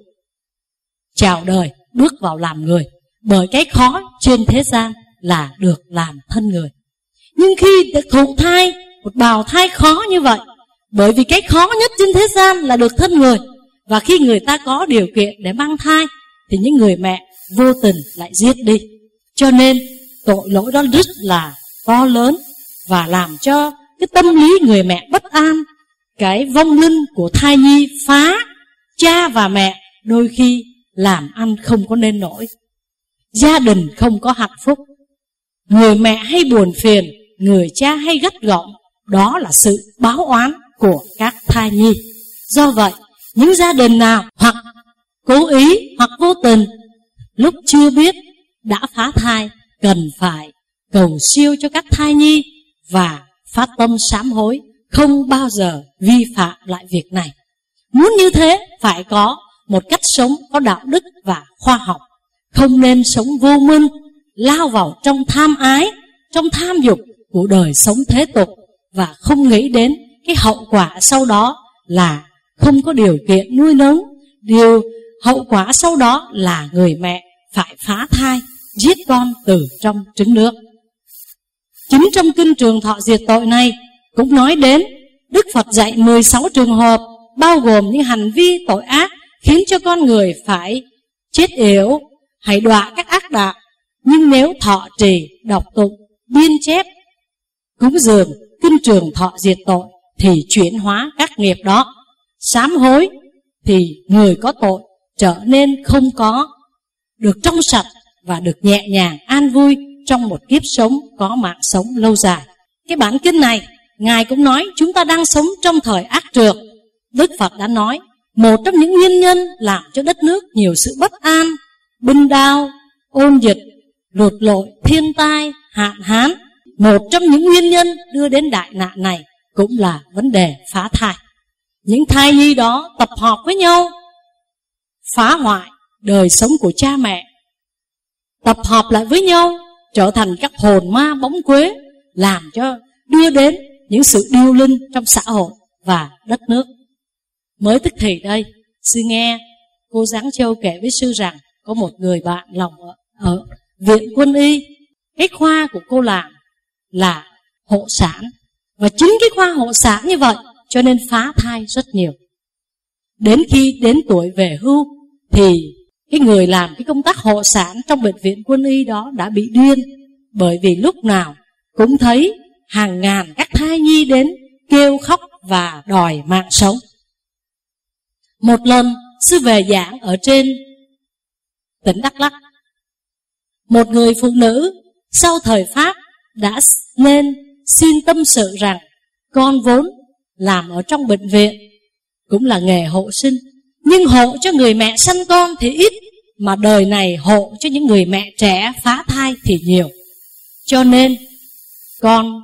chào đời, bước vào làm người. Bởi cái khó trên thế gian là được làm thân người. Nhưng khi được thụ thai, một bào thai khó như vậy, bởi vì cái khó nhất trên thế gian là được thân người. Và khi người ta có điều kiện để mang thai, thì những người mẹ vô tình lại giết đi. Cho nên tội lỗi đó rất là to lớn, và làm cho cái tâm lý người mẹ bất an. Cái vong linh của thai nhi phá cha và mẹ, đôi khi làm ăn không có nên nổi, gia đình không có hạnh phúc, người mẹ hay buồn phiền, người cha hay gắt gỏng. Đó là sự báo oán của các thai nhi. Do vậy, những gia đình nào hoặc cố ý hoặc vô tình lúc chưa biết đã phá thai, cần phải cầu siêu cho các thai nhi và phát tâm sám hối, không bao giờ vi phạm lại việc này. Muốn như thế phải có một cách sống có đạo đức và khoa học, không nên sống vô minh, lao vào trong tham ái, trong tham dục của đời sống thế tục, và không nghĩ đến cái hậu quả sau đó là không có điều kiện nuôi nấng. Hậu quả sau đó là người mẹ phải phá thai, giết con từ trong trứng nước. Chính trong kinh Trường Thọ Diệt Tội này cũng nói đến Đức Phật dạy 16 trường hợp, bao gồm những hành vi tội ác khiến cho con người phải chết yểu, hay đọa các ác đạo. Nhưng nếu thọ trì, đọc tụng, biên chép, cúng dường kinh Trường Thọ Diệt Tội thì chuyển hóa các nghiệp đó. Sám hối thì người có tội trở nên không có, được trong sạch và được nhẹ nhàng an vui trong một kiếp sống có mạng sống lâu dài. Cái bản kinh này Ngài cũng nói chúng ta đang sống trong thời ác trược. Đức Phật đã nói một trong những nguyên nhân làm cho đất nước nhiều sự bất an, binh đao, ôn dịch, lụt lội, thiên tai, hạn hán. Một trong những nguyên nhân đưa đến đại nạn này cũng là vấn đề phá thai. Những thai nhi đó tập hợp với nhau, phá hoại đời sống của cha mẹ, tập hợp lại với nhau, trở thành các hồn ma bóng quế, làm cho đưa đến những sự điêu linh trong xã hội và đất nước. Mới tức thì đây, sư nghe cô Giáng Châu kể với sư rằng có một người bạn lòng ở Viện Quân y. Cái khoa của cô làm là hộ sản, và chính cái khoa hộ sản như vậy cho nên phá thai rất nhiều. Đến khi đến tuổi về hưu thì cái người làm cái công tác hộ sản trong Bệnh viện Quân y đó đã bị điên, bởi vì lúc nào cũng thấy hàng ngàn các thai nhi đến kêu khóc và đòi mạng sống. Một lần sư về giảng ở trên tỉnh Đắk Lắk, một người phụ nữ sau thời Pháp đã lên xin tâm sự rằng con vốn làm ở trong bệnh viện, cũng là nghề hộ sinh, nhưng hộ cho người mẹ sanh con thì ít, mà đời này hộ cho những người mẹ trẻ phá thai thì nhiều. Cho nên con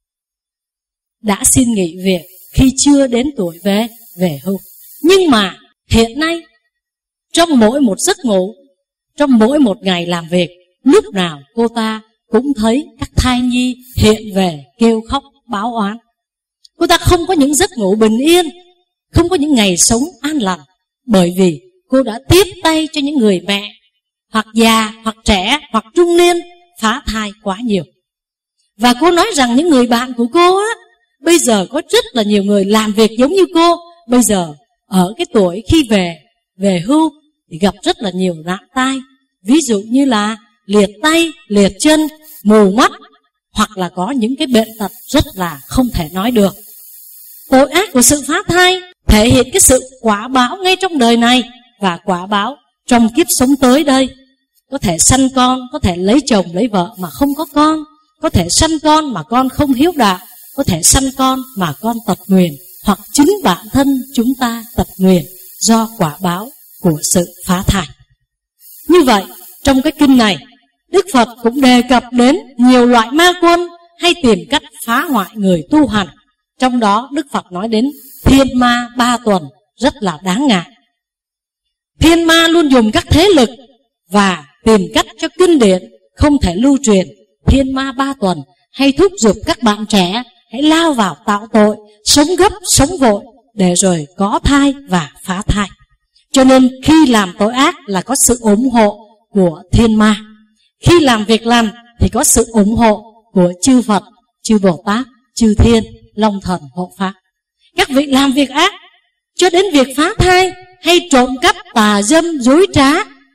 đã xin nghỉ việc khi chưa đến tuổi về hưu. Nhưng mà hiện nay trong mỗi một giấc ngủ, trong mỗi một ngày làm việc, lúc nào cô ta cũng thấy các thai nhi hiện về kêu khóc báo oán. Cô ta không có những giấc ngủ bình yên, không có những ngày sống an lành, bởi vì cô đã tiếp tay cho những người mẹ hoặc già, hoặc trẻ, hoặc trung niên phá thai quá nhiều. Và cô nói rằng những người bạn của cô á, bây giờ có rất là nhiều người làm việc giống như cô. Bây giờ ở cái tuổi khi về hưu thì gặp rất là nhiều nạn tai, ví dụ như là liệt tay, liệt chân, mù mắt, hoặc là có những cái bệnh tật rất là không thể nói được. Tội ác của sự phá thai thể hiện cái sự quả báo ngay trong đời này và quả báo trong kiếp sống tới đây. Có thể sanh con, có thể lấy chồng lấy vợ mà không có con, có thể sanh con mà con không hiếu đạo, có thể sanh con mà con tật nguyền, hoặc chính bản thân chúng ta tật nguyền do quả báo của sự phá thai. Như vậy, trong cái kinh này, Đức Phật cũng đề cập đến nhiều loại ma quân hay tìm cách phá hoại người tu hành. Trong đó Đức Phật nói đến thiên ma 3 tuần rất là đáng ngại. Thiên ma luôn dùng các thế lực và tìm cách cho kinh điển không thể lưu truyền. Thiên ma 3 tuần hay thúc giục các bạn trẻ hãy lao vào tạo tội, sống gấp, sống vội để rồi có thai và phá thai. Cho nên khi làm tội ác là có sự ủng hộ của thiên ma, khi làm việc lành thì có sự ủng hộ của chư Phật, chư Bồ Tát, chư Thiên, Long Thần hộ pháp. Các vị làm việc ác cho đến việc phá thai hay trộm cắp, tà dâm, dối trá,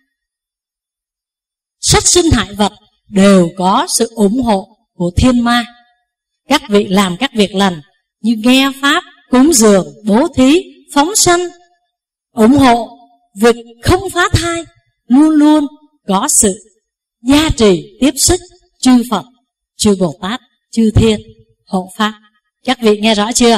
sát sinh hại vật đều có sự ủng hộ của thiên ma. Các vị làm các việc lành như nghe pháp, cúng dường, bố thí, phóng sanh, ủng hộ việc không phá thai, luôn luôn có sự gia trì tiếp sức chư Phật, chư Bồ Tát, chư Thiên hộ pháp. Các vị nghe rõ chưa?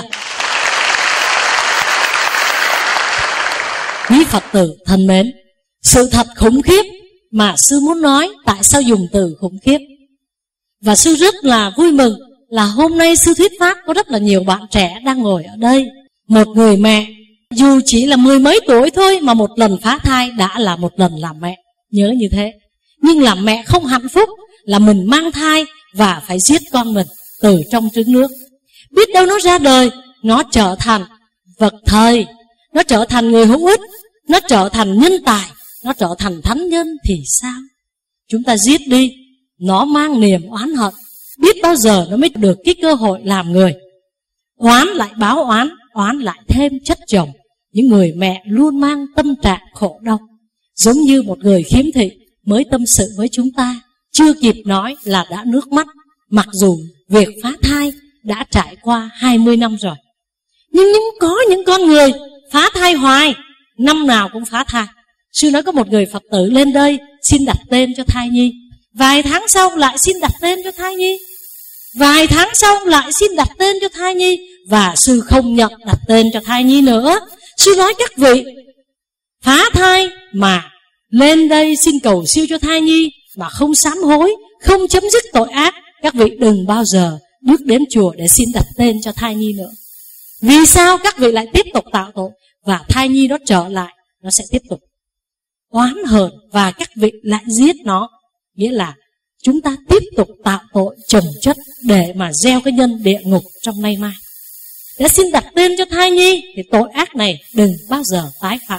Quý Phật tử thân mến, sự thật khủng khiếp mà sư muốn nói, tại sao dùng từ khủng khiếp? Và sư rất là vui mừng là hôm nay sư thuyết pháp có rất là nhiều bạn trẻ đang ngồi ở đây. Một người mẹ dù chỉ là 10 mấy tuổi thôi mà một lần phá thai đã là một lần làm mẹ. Nhớ như thế. Nhưng làm mẹ không hạnh phúc là mình mang thai và phải giết con mình từ trong trứng nước. Biết đâu nó ra đời, nó trở thành vật thời, nó trở thành người hữu ích, nó trở thành nhân tài, nó trở thành thánh nhân thì sao? Chúng ta giết đi, nó mang niềm oán hận, biết bao giờ nó mới được cái cơ hội làm người. Oán lại báo oán, oán lại thêm chất chồng. Những người mẹ luôn mang tâm trạng khổ đau. Giống như một người khiếm thị mới tâm sự với chúng ta, chưa kịp nói là đã nước mắt, mặc dù việc phá thai đã trải qua 20 năm rồi. Nhưng có những con người phá thai hoài, năm nào cũng phá thai. Sư nói có một người Phật tử lên đây xin đặt tên cho thai nhi, vài tháng sau lại xin đặt tên cho thai nhi, vài tháng sau lại xin đặt tên cho thai nhi, và sư không nhận đặt tên cho thai nhi nữa. Sư nói các vị phá thai mà lên đây xin cầu siêu cho thai nhi mà không sám hối, không chấm dứt tội ác, các vị đừng bao giờ bước đến chùa để xin đặt tên cho thai nhi nữa. Vì sao các vị lại tiếp tục tạo tội? Và thai nhi đó trở lại, nó sẽ tiếp tục oán hờn và các vị lại giết nó. Nghĩa là chúng ta tiếp tục tạo tội chồng chất để mà gieo cái nhân địa ngục trong nay mai. Để xin đặt tên cho thai nhi thì tội ác này đừng bao giờ tái phạm.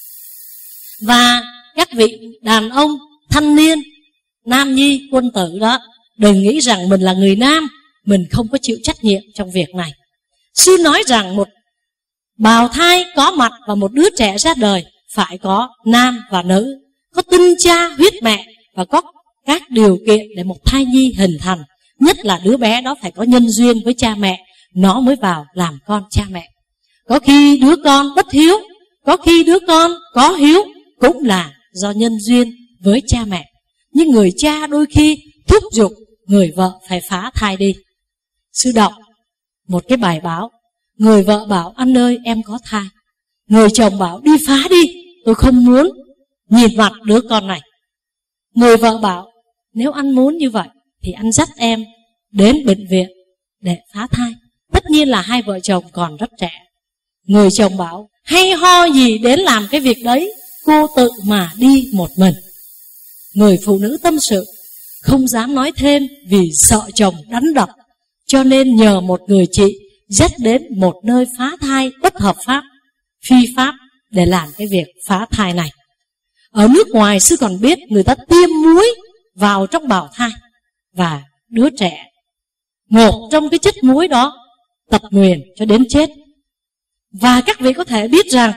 Và các vị đàn ông thanh niên, nam nhi quân tử đó, đừng nghĩ rằng mình là người nam, mình không có chịu trách nhiệm trong việc này. Sư nói rằng một bào thai có mặt và một đứa trẻ ra đời phải có nam và nữ, có tinh cha huyết mẹ và có các điều kiện để một thai nhi hình thành. Nhất là đứa bé đó phải có nhân duyên với cha mẹ, nó mới vào làm con cha mẹ. Có khi đứa con bất hiếu, có khi đứa con có hiếu, cũng là do nhân duyên với cha mẹ. Nhưng người cha đôi khi thúc giục người vợ phải phá thai đi. Sư đọc một cái bài báo, người vợ bảo anh ơi em có thai, người chồng bảo đi phá đi, tôi không muốn nhìn mặt đứa con này. Người vợ bảo nếu anh muốn như vậy thì anh dắt em đến bệnh viện để phá thai. Tất nhiên là hai vợ chồng còn rất trẻ. Người chồng bảo hay ho gì đến làm cái việc đấy, cô tự mà đi một mình. Người phụ nữ tâm sự không dám nói thêm vì sợ chồng đánh đập, cho nên nhờ một người chị dắt đến một nơi phá thai bất hợp pháp, phi pháp để làm cái việc phá thai này. Ở nước ngoài sư còn biết người ta tiêm muối vào trong bào thai, và đứa trẻ ngộp trong cái chất muối đó, tập nguyền cho đến chết. Và các vị có thể biết rằng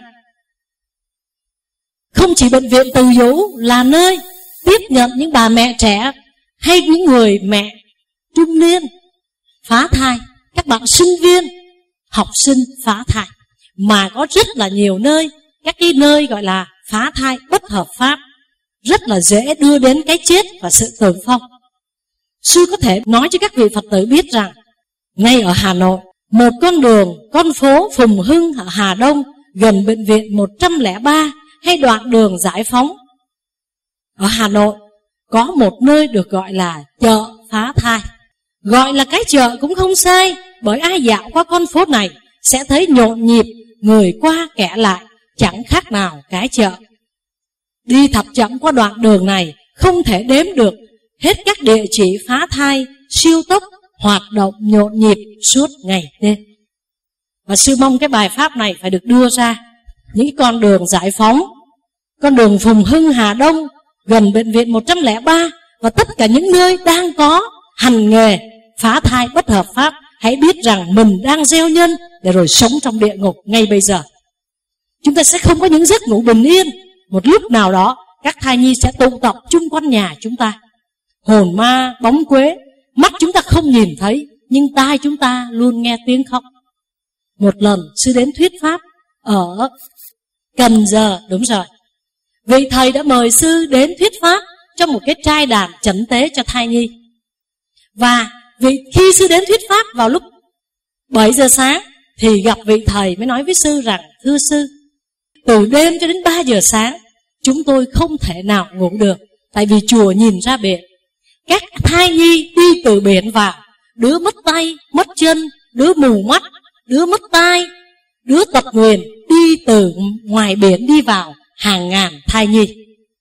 không chỉ bệnh viện Từ Dũ là nơi tiếp nhận những bà mẹ trẻ hay những người mẹ trung niên phá thai, các bạn sinh viên, học sinh phá thai, mà có rất là nhiều nơi, các cái nơi gọi là phá thai bất hợp pháp, rất là dễ đưa đến cái chết và sự tử vong. Sư có thể nói cho các vị Phật tử biết rằng ngay ở Hà Nội, một con đường, con phố Phùng Hưng ở Hà Đông gần bệnh viện 103 hay đoạn đường Giải Phóng ở Hà Nội có một nơi được gọi là chợ phá thai. Gọi là cái chợ cũng không sai, bởi ai dạo qua con phố này sẽ thấy nhộn nhịp, người qua kẻ lại, chẳng khác nào cái chợ. Đi thập chậm qua đoạn đường này không thể đếm được hết các địa chỉ phá thai siêu tốc hoạt động nhộn nhịp suốt ngày đêm. Và sư mong cái bài pháp này phải được đưa ra. Những con đường Giải Phóng, con đường Phùng Hưng Hà Đông gần bệnh viện 103 và tất cả những nơi đang có hành nghề phá thai bất hợp pháp, hãy biết rằng mình đang gieo nhân để rồi sống trong địa ngục ngay bây giờ. Chúng ta sẽ không có những giấc ngủ bình yên. Một lúc nào đó các thai nhi sẽ tụ tập chung quanh nhà chúng ta. Hồn ma bóng quế, mắt chúng ta không nhìn thấy, nhưng tai chúng ta luôn nghe tiếng khóc. Một lần sư đến thuyết pháp ở Cần Giờ, đúng rồi, vị thầy đã mời sư đến thuyết pháp trong một cái trai đàn chẩn tế cho thai nhi. Và khi sư đến thuyết pháp vào lúc 7 giờ sáng thì gặp vị thầy mới nói với sư rằng thưa sư, từ đêm cho đến 3 giờ sáng chúng tôi không thể nào ngủ được, tại vì chùa nhìn ra biển, các thai nhi đi từ biển vào đứa mất tay, mất chân, đứa mù mắt, đứa mất tai, đứa tật nguyền đi từ ngoài biển đi vào, hàng ngàn thai nhi.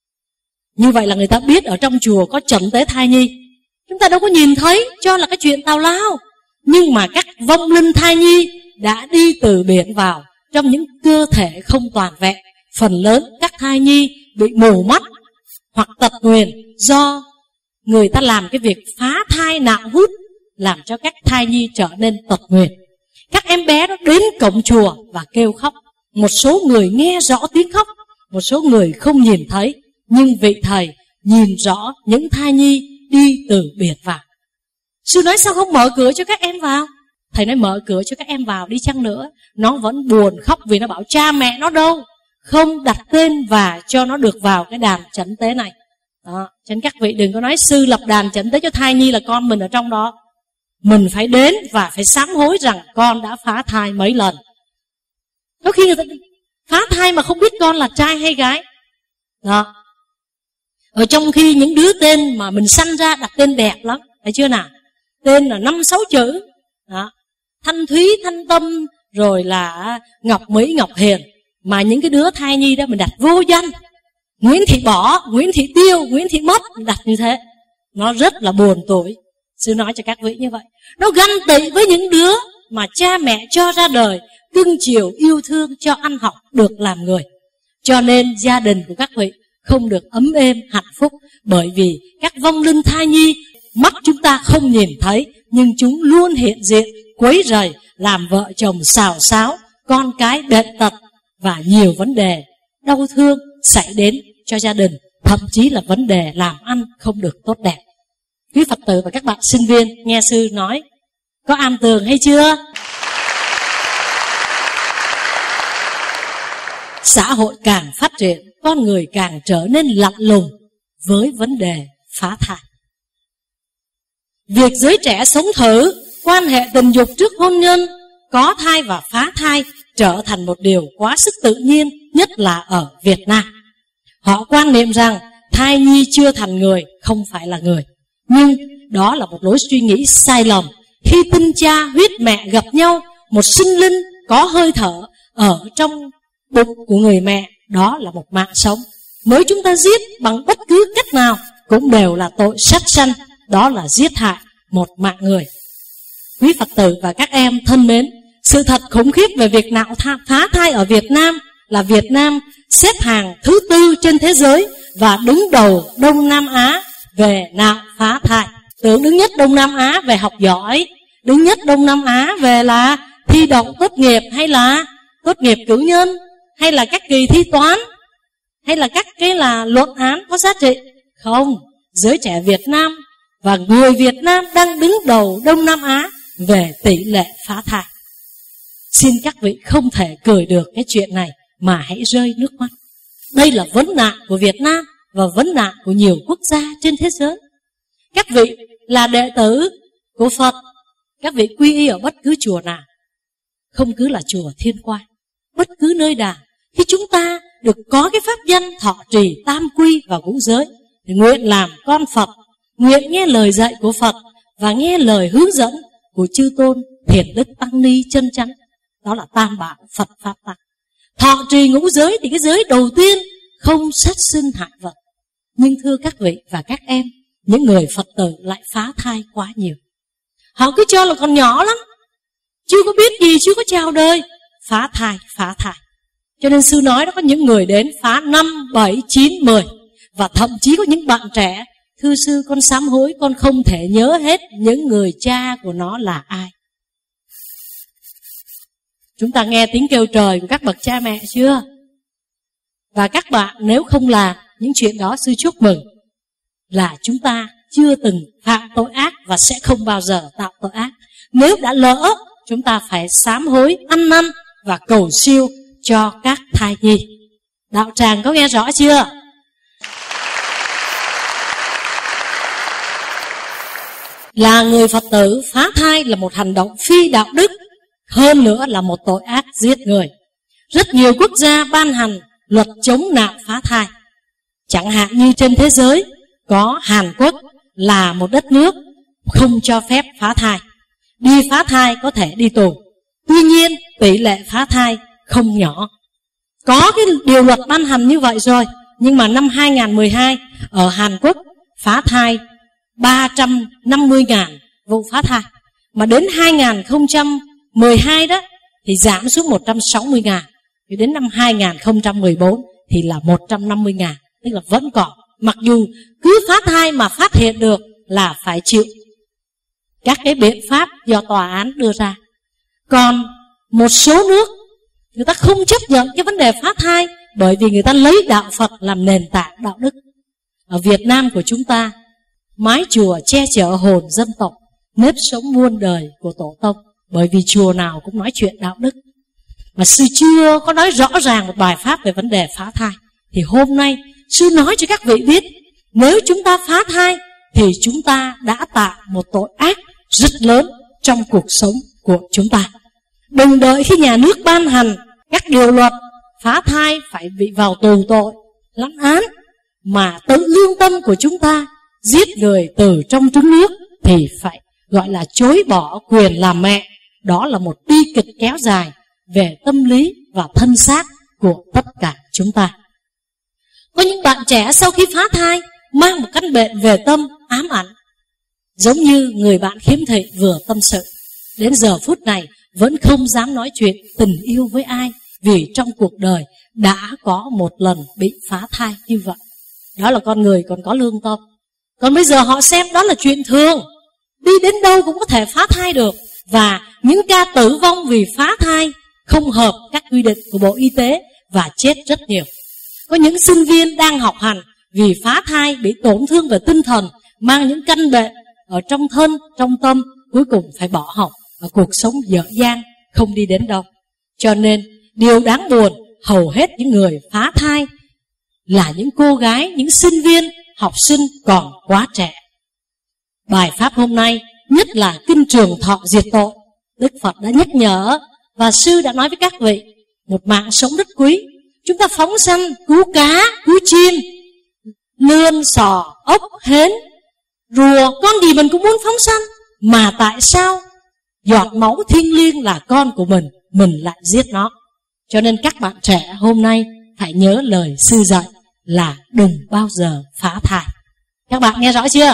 Như vậy là người ta biết ở trong chùa có trần tế thai nhi. Chúng ta đâu có nhìn thấy, cho là cái chuyện tào lao. Nhưng mà các vong linh thai nhi đã đi từ biển vào trong những cơ thể không toàn vẹn. Phần lớn các thai nhi bị mù mắt hoặc tật nguyền do người ta làm cái việc phá thai nạo hút, làm cho các thai nhi trở nên tật nguyền. Các em bé đó đến cổng chùa và kêu khóc. Một số người nghe rõ tiếng khóc, một số người không nhìn thấy. Nhưng vị thầy nhìn rõ những thai nhi đi từ biển vào. Sư nói sao không mở cửa cho các em vào? Thầy nói mở cửa cho các em vào đi chăng nữa, nó vẫn buồn khóc vì nó bảo cha mẹ nó đâu, không đặt tên và cho nó được vào cái đàn chẩn tế này. Đó, cho nên các vị đừng có nói sư lập đàn chẩn tế cho thai nhi là con mình ở trong đó. Mình phải đến và phải sám hối rằng con đã phá thai mấy lần. Có khi người ta phá thai mà không biết con là trai hay gái. Đó. Ở trong khi những đứa tên mà mình sanh ra đặt tên đẹp lắm, thấy chưa nào? Tên là 5-6 chữ. Đó. Thanh Thúy, Thanh Tâm, rồi là Ngọc Mỹ, Ngọc Hiền. Mà những cái đứa thai nhi đó mình đặt vô danh. Nguyễn Thị Bỏ, Nguyễn Thị Tiêu, Nguyễn Thị Mất, mình đặt như thế. Nó rất là buồn tuổi. Sư nói cho các vị như vậy. Nó ganh tị với những đứa mà cha mẹ cho ra đời, cưng chiều, yêu thương, cho ăn học, được làm người. Cho nên gia đình của các vị không được ấm êm, hạnh phúc. Bởi vì các vong linh thai nhi, mắt chúng ta không nhìn thấy, nhưng chúng luôn hiện diện, quấy rầy, làm vợ chồng xào xáo, con cái bệnh tật và nhiều vấn đề đau thương xảy đến cho gia đình, thậm chí là vấn đề làm ăn không được tốt đẹp. Quý Phật tử và các bạn sinh viên nghe sư nói, có am tường hay chưa? Xã hội càng phát triển, con người càng trở nên lạnh lùng với vấn đề phá thai. Việc giới trẻ sống thử, quan hệ tình dục trước hôn nhân, có thai và phá thai trở thành một điều quá sức tự nhiên, nhất là ở Việt Nam. Họ quan niệm rằng thai nhi chưa thành người không phải là người. Nhưng đó là một lối suy nghĩ sai lầm. Khi tinh cha huyết mẹ gặp nhau, một sinh linh có hơi thở ở trong bụng của người mẹ, đó là một mạng sống. Nếu chúng ta giết bằng bất cứ cách nào cũng đều là tội sát sanh, đó là giết hại một mạng người. Quý Phật tử và các em thân mến, sự thật khủng khiếp về việc nạo phá thai ở Việt Nam là Việt Nam xếp hàng thứ 4 trên thế giới và đứng đầu Đông Nam Á về nạo phá thai. Tưởng đứng nhất Đông Nam Á về học giỏi, đứng nhất Đông Nam Á về là thi đậu tốt nghiệp, hay là tốt nghiệp cử nhân, hay là các kỳ thi toán, hay là các cái là luận án có giá trị. Không, giới trẻ Việt Nam và người Việt Nam đang đứng đầu Đông Nam Á về tỷ lệ phá thai. Xin các vị không thể cười được cái chuyện này mà hãy rơi nước mắt. Đây là vấn nạn của Việt Nam và vấn nạn của nhiều quốc gia trên thế giới. Các vị là đệ tử của Phật, các vị quy y ở bất cứ chùa nào, không cứ là chùa Thiên Quang, bất cứ nơi nào, khi chúng ta được có cái pháp danh thọ trì tam quy và ngũ giới, thì nguyện làm con Phật, nguyện nghe lời dạy của Phật và nghe lời hướng dẫn của chư tôn Thiền Đức Tăng Ni chân chánh. Đó là tam bảo Phật Pháp Tăng. Thọ trì ngũ giới thì cái giới đầu tiên không sát sinh hại vật. Nhưng thưa các vị và các em, những người Phật tử lại phá thai quá nhiều. Họ cứ cho là còn nhỏ lắm, chưa có biết gì, chưa có chào đời, phá thai. Cho nên sư nói đó, có những người đến phá 5, 7, 9, 10. Và thậm chí có những bạn trẻ, thưa sư con sám hối, con không thể nhớ hết những người cha của nó là ai. Chúng ta nghe tiếng kêu trời của các bậc cha mẹ chưa? Và các bạn nếu không làm những chuyện đó, sư chúc mừng là chúng ta chưa từng phạm tội ác và sẽ không bao giờ tạo tội ác. Nếu đã lỡ, chúng ta phải sám hối, ăn năn và cầu siêu cho các thai nhi. Đạo tràng có nghe rõ chưa? Là người Phật tử, phá thai là một hành động phi đạo đức, hơn nữa là một tội ác giết người. Rất nhiều quốc gia ban hành luật chống nạo phá thai. Chẳng hạn như trên thế giới có Hàn Quốc là một đất nước không cho phép phá thai. đi phá thai có thể đi tù. Tuy nhiên tỷ lệ phá thai không nhỏ. Có cái điều luật ban hành như vậy rồi, nhưng mà năm 2012 ở Hàn Quốc phá thai 350.000 vụ phá thai. Mà đến 2012 đó thì giảm xuống 160.000. Thì đến năm 2014 thì là 150.000. Tức là vẫn còn. Mặc dù cứ phá thai mà phát hiện được là phải chịu các cái biện pháp do tòa án đưa ra. Còn một số nước người ta không chấp nhận cái vấn đề phá thai, bởi vì người ta lấy đạo Phật làm nền tảng đạo đức. Ở Việt Nam của chúng ta, mái chùa che chở hồn dân tộc, nếp sống muôn đời của tổ tông. Bởi vì chùa nào cũng nói chuyện đạo đức, mà sư chưa có nói rõ ràng một bài pháp về vấn đề phá thai. Thì hôm nay sư nói cho các vị biết, nếu chúng ta phá thai thì chúng ta đã tạo một tội ác rất lớn trong cuộc sống của chúng ta. Đừng đợi khi nhà nước ban hành các điều luật phá thai phải bị vào tù tội, lãnh án, mà tự lương tâm của chúng ta giết người từ trong trứng nước thì phải gọi là chối bỏ quyền làm mẹ. Đó là một bi kịch kéo dài về tâm lý và thân xác của tất cả chúng ta. Có những bạn trẻ sau khi phá thai mang một căn bệnh về tâm ám ảnh, giống như người bạn khiếm thị vừa tâm sự. Đến giờ phút này vẫn không dám nói chuyện tình yêu với ai, vì trong cuộc đời đã có một lần bị phá thai như vậy. Đó là con người còn có lương tâm. Còn bây giờ họ xem đó là chuyện thường, đi đến đâu cũng có thể phá thai được. Và những ca tử vong vì phá thai không hợp các quy định của Bộ Y tế và chết rất nhiều. Có những sinh viên đang học hành vì phá thai bị tổn thương về tinh thần, mang những căn bệnh ở trong thân, trong tâm, cuối cùng phải bỏ học và cuộc sống dở dang, không đi đến đâu. Cho nên điều đáng buồn, hầu hết những người phá thai là những cô gái, những sinh viên, học sinh còn quá trẻ. Bài pháp hôm nay, nhất là kinh Trường Thọ Diệt Tội, Đức Phật đã nhắc nhở và sư đã nói với các vị, một mạng sống rất quý. Chúng ta phóng sanh, cứu cá, cứu chim, lươn, sò, ốc, hến, rùa, con gì mình cũng muốn phóng sanh. Mà tại sao giọt máu thiêng liêng là con của mình lại giết nó? Cho nên các bạn trẻ hôm nay hãy nhớ lời sư dạy là đừng bao giờ phá thai. Các bạn nghe rõ chưa?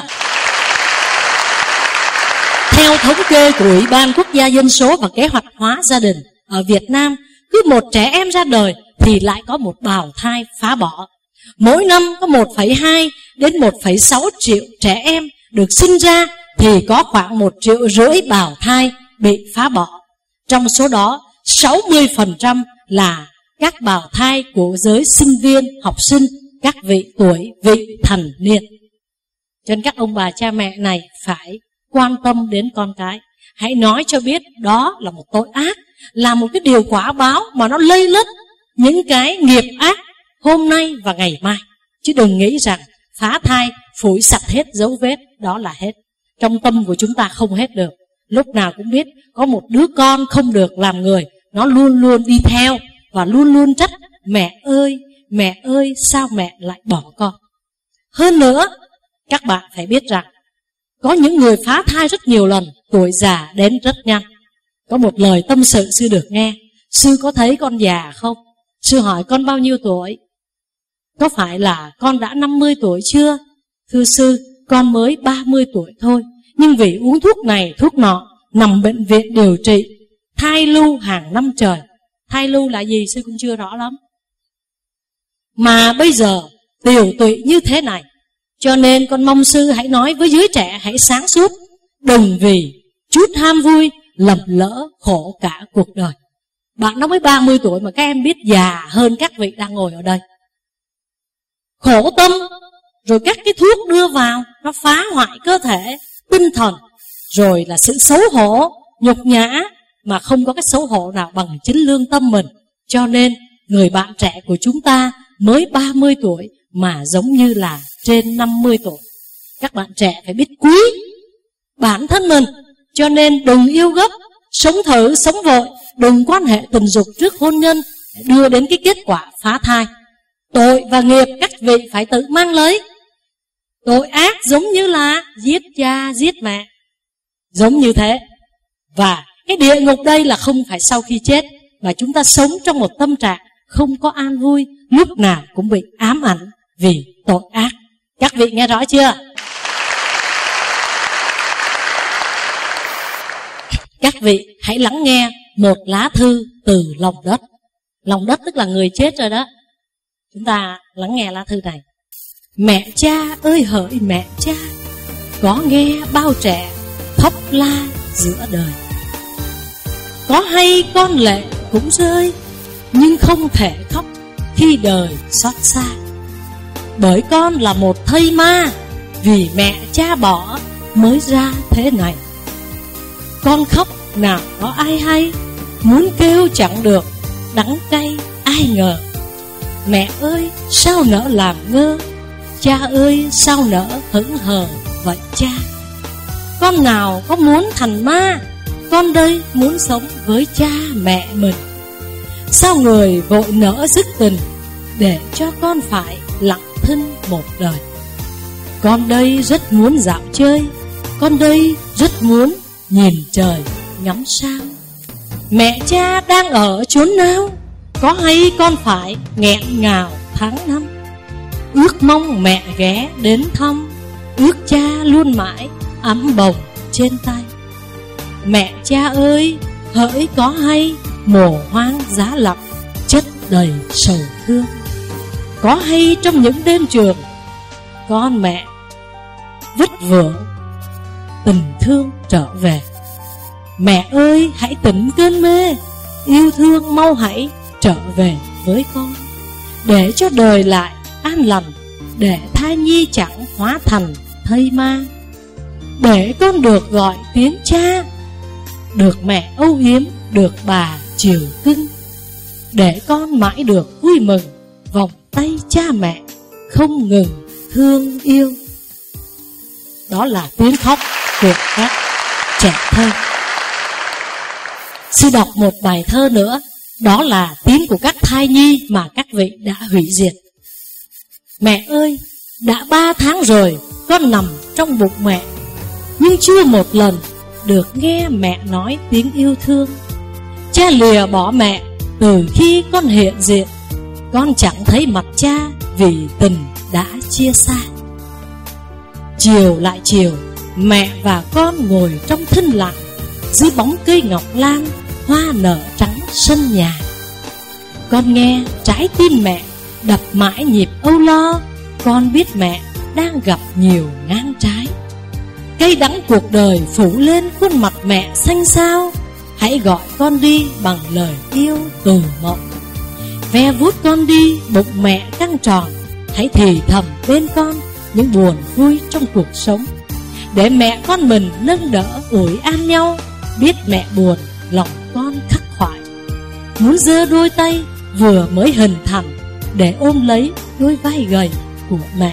Theo thống kê của Ủy ban Quốc gia Dân số và Kế hoạch hóa gia đình, ở Việt Nam, cứ một trẻ em ra đời thì lại có một bào thai phá bỏ. Mỗi năm có 1,2 đến 1,6 triệu trẻ em được sinh ra, thì có khoảng 1,5 triệu bào thai bị phá bỏ. Trong số đó, 60% là các bào thai của giới sinh viên, học sinh, các vị tuổi vị thành niên. Cho nên các ông bà cha mẹ này phải quan tâm đến con cái. Hãy nói cho biết đó là một tội ác, là một cái điều quả báo mà nó lây lất những cái nghiệp ác hôm nay và ngày mai. Chứ đừng nghĩ rằng phá thai phủi sạch hết dấu vết, đó là hết. Trong tâm của chúng ta không hết được. Lúc nào cũng biết có một đứa con không được làm người, nó luôn luôn đi theo và luôn luôn trách mẹ ơi sao mẹ lại bỏ con. Hơn nữa, các bạn phải biết rằng có những người phá thai rất nhiều lần, tuổi già đến rất nhanh. Có một lời tâm sự sư được nghe. Sư có thấy con già không? Sư hỏi con bao nhiêu tuổi? Có phải là con đã 50 tuổi chưa? Thưa sư, con mới 30 tuổi thôi. Nhưng vì uống thuốc này thuốc nọ, nằm bệnh viện điều trị, thai lưu hàng năm trời. Thai lưu là gì sư cũng chưa rõ lắm. Mà bây giờ tiều tụy như thế này. Cho nên con mong sư hãy nói với giới trẻ hãy sáng suốt, đừng vì chút ham vui lầm lỡ khổ cả cuộc đời. Bạn nó mới 30 tuổi mà các em biết già hơn các vị đang ngồi ở đây. Khổ tâm, rồi các cái thuốc đưa vào nó phá hoại cơ thể, tinh thần, rồi là sự xấu hổ, nhục nhã, mà không có cái xấu hổ nào bằng chính lương tâm mình. Cho nên người bạn trẻ của chúng ta mới 30 tuổi mà giống như là trên 50 tuổi. Các bạn trẻ phải biết quý bản thân mình. Cho nên đừng yêu gấp, sống thử, sống vội, đừng quan hệ tình dục trước hôn nhân để đưa đến cái kết quả phá thai. Tội và nghiệp các vị phải tự mang lấy. Tội ác giống như là giết cha, giết mẹ, giống như thế. Và cái địa ngục đây là không phải sau khi chết, mà chúng ta sống trong một tâm trạng không có an vui, lúc nào cũng bị ám ảnh vì tội ác. Các vị nghe rõ chưa? Các vị hãy lắng nghe một lá thư từ lòng đất. Lòng đất tức là người chết rồi đó. Chúng ta lắng nghe lá thư này. Mẹ cha ơi hỡi mẹ cha, có nghe bao trẻ khóc la giữa đời. Có hay con lệ cũng rơi, nhưng không thể khóc khi đời xót xa. Bởi con là một thây ma, vì mẹ cha bỏ mới ra thế này. Con khóc nào có ai hay, muốn kêu chẳng được, đắng cay ai ngờ. Mẹ ơi sao nỡ làm ngơ, cha ơi sao nỡ hững hờ vậy cha. Con nào có muốn thành ma, con đây muốn sống với cha mẹ mình. Sao người vội nỡ dứt tình, để cho con phải lặng thinh một đời. Con đây rất muốn dạo chơi, con đây rất muốn nhìn trời ngắm sao. Mẹ cha đang ở chốn nào, có hay con phải nghẹn ngào tháng năm. Ước mong mẹ ghé đến thăm, ước cha luôn mãi ấm bồng trên tay. Mẹ cha ơi hỡi có hay, mồ hoang giá lặng chất đầy sầu thương. Có hay trong những đêm trường, con mẹ vất vưởng tình thương trở về. Mẹ ơi hãy tỉnh cơn mê, yêu thương mau hãy trở về với con. Để cho đời lại an lành, để thai nhi chẳng hóa thành thây ma. Để con được gọi tiếng cha, được mẹ âu yếm, được bà chiều cưng. Để con mãi được vui mừng, vòng tay cha mẹ không ngừng thương yêu. Đó là tiếng khóc của các trẻ thơ. Sư đọc một bài thơ nữa, đó là tiếng của các thai nhi mà các vị đã hủy diệt. Mẹ ơi, đã 3 tháng rồi con nằm trong bụng mẹ, nhưng chưa một lần được nghe mẹ nói tiếng yêu thương. Cha lìa bỏ mẹ từ khi con hiện diện, con chẳng thấy mặt cha vì tình đã chia xa. Chiều lại chiều, mẹ và con ngồi trong thinh lặng, dưới bóng cây ngọc lan, hoa nở trắng sân nhà. Con nghe trái tim mẹ đập mãi nhịp âu lo, con biết mẹ đang gặp nhiều ngang trái. Cây đắng cuộc đời phủ lên khuôn mặt mẹ xanh xao, hãy gọi con đi bằng lời yêu từ mộng. Ve vuốt con đi bụng mẹ căng tròn, hãy thì thầm bên con những buồn vui trong cuộc sống. Để mẹ con mình nâng đỡ ủi an nhau, biết mẹ buồn lòng con khắc khoải. Muốn giơ đôi tay vừa mới hình thành, để ôm lấy đôi vai gầy của mẹ.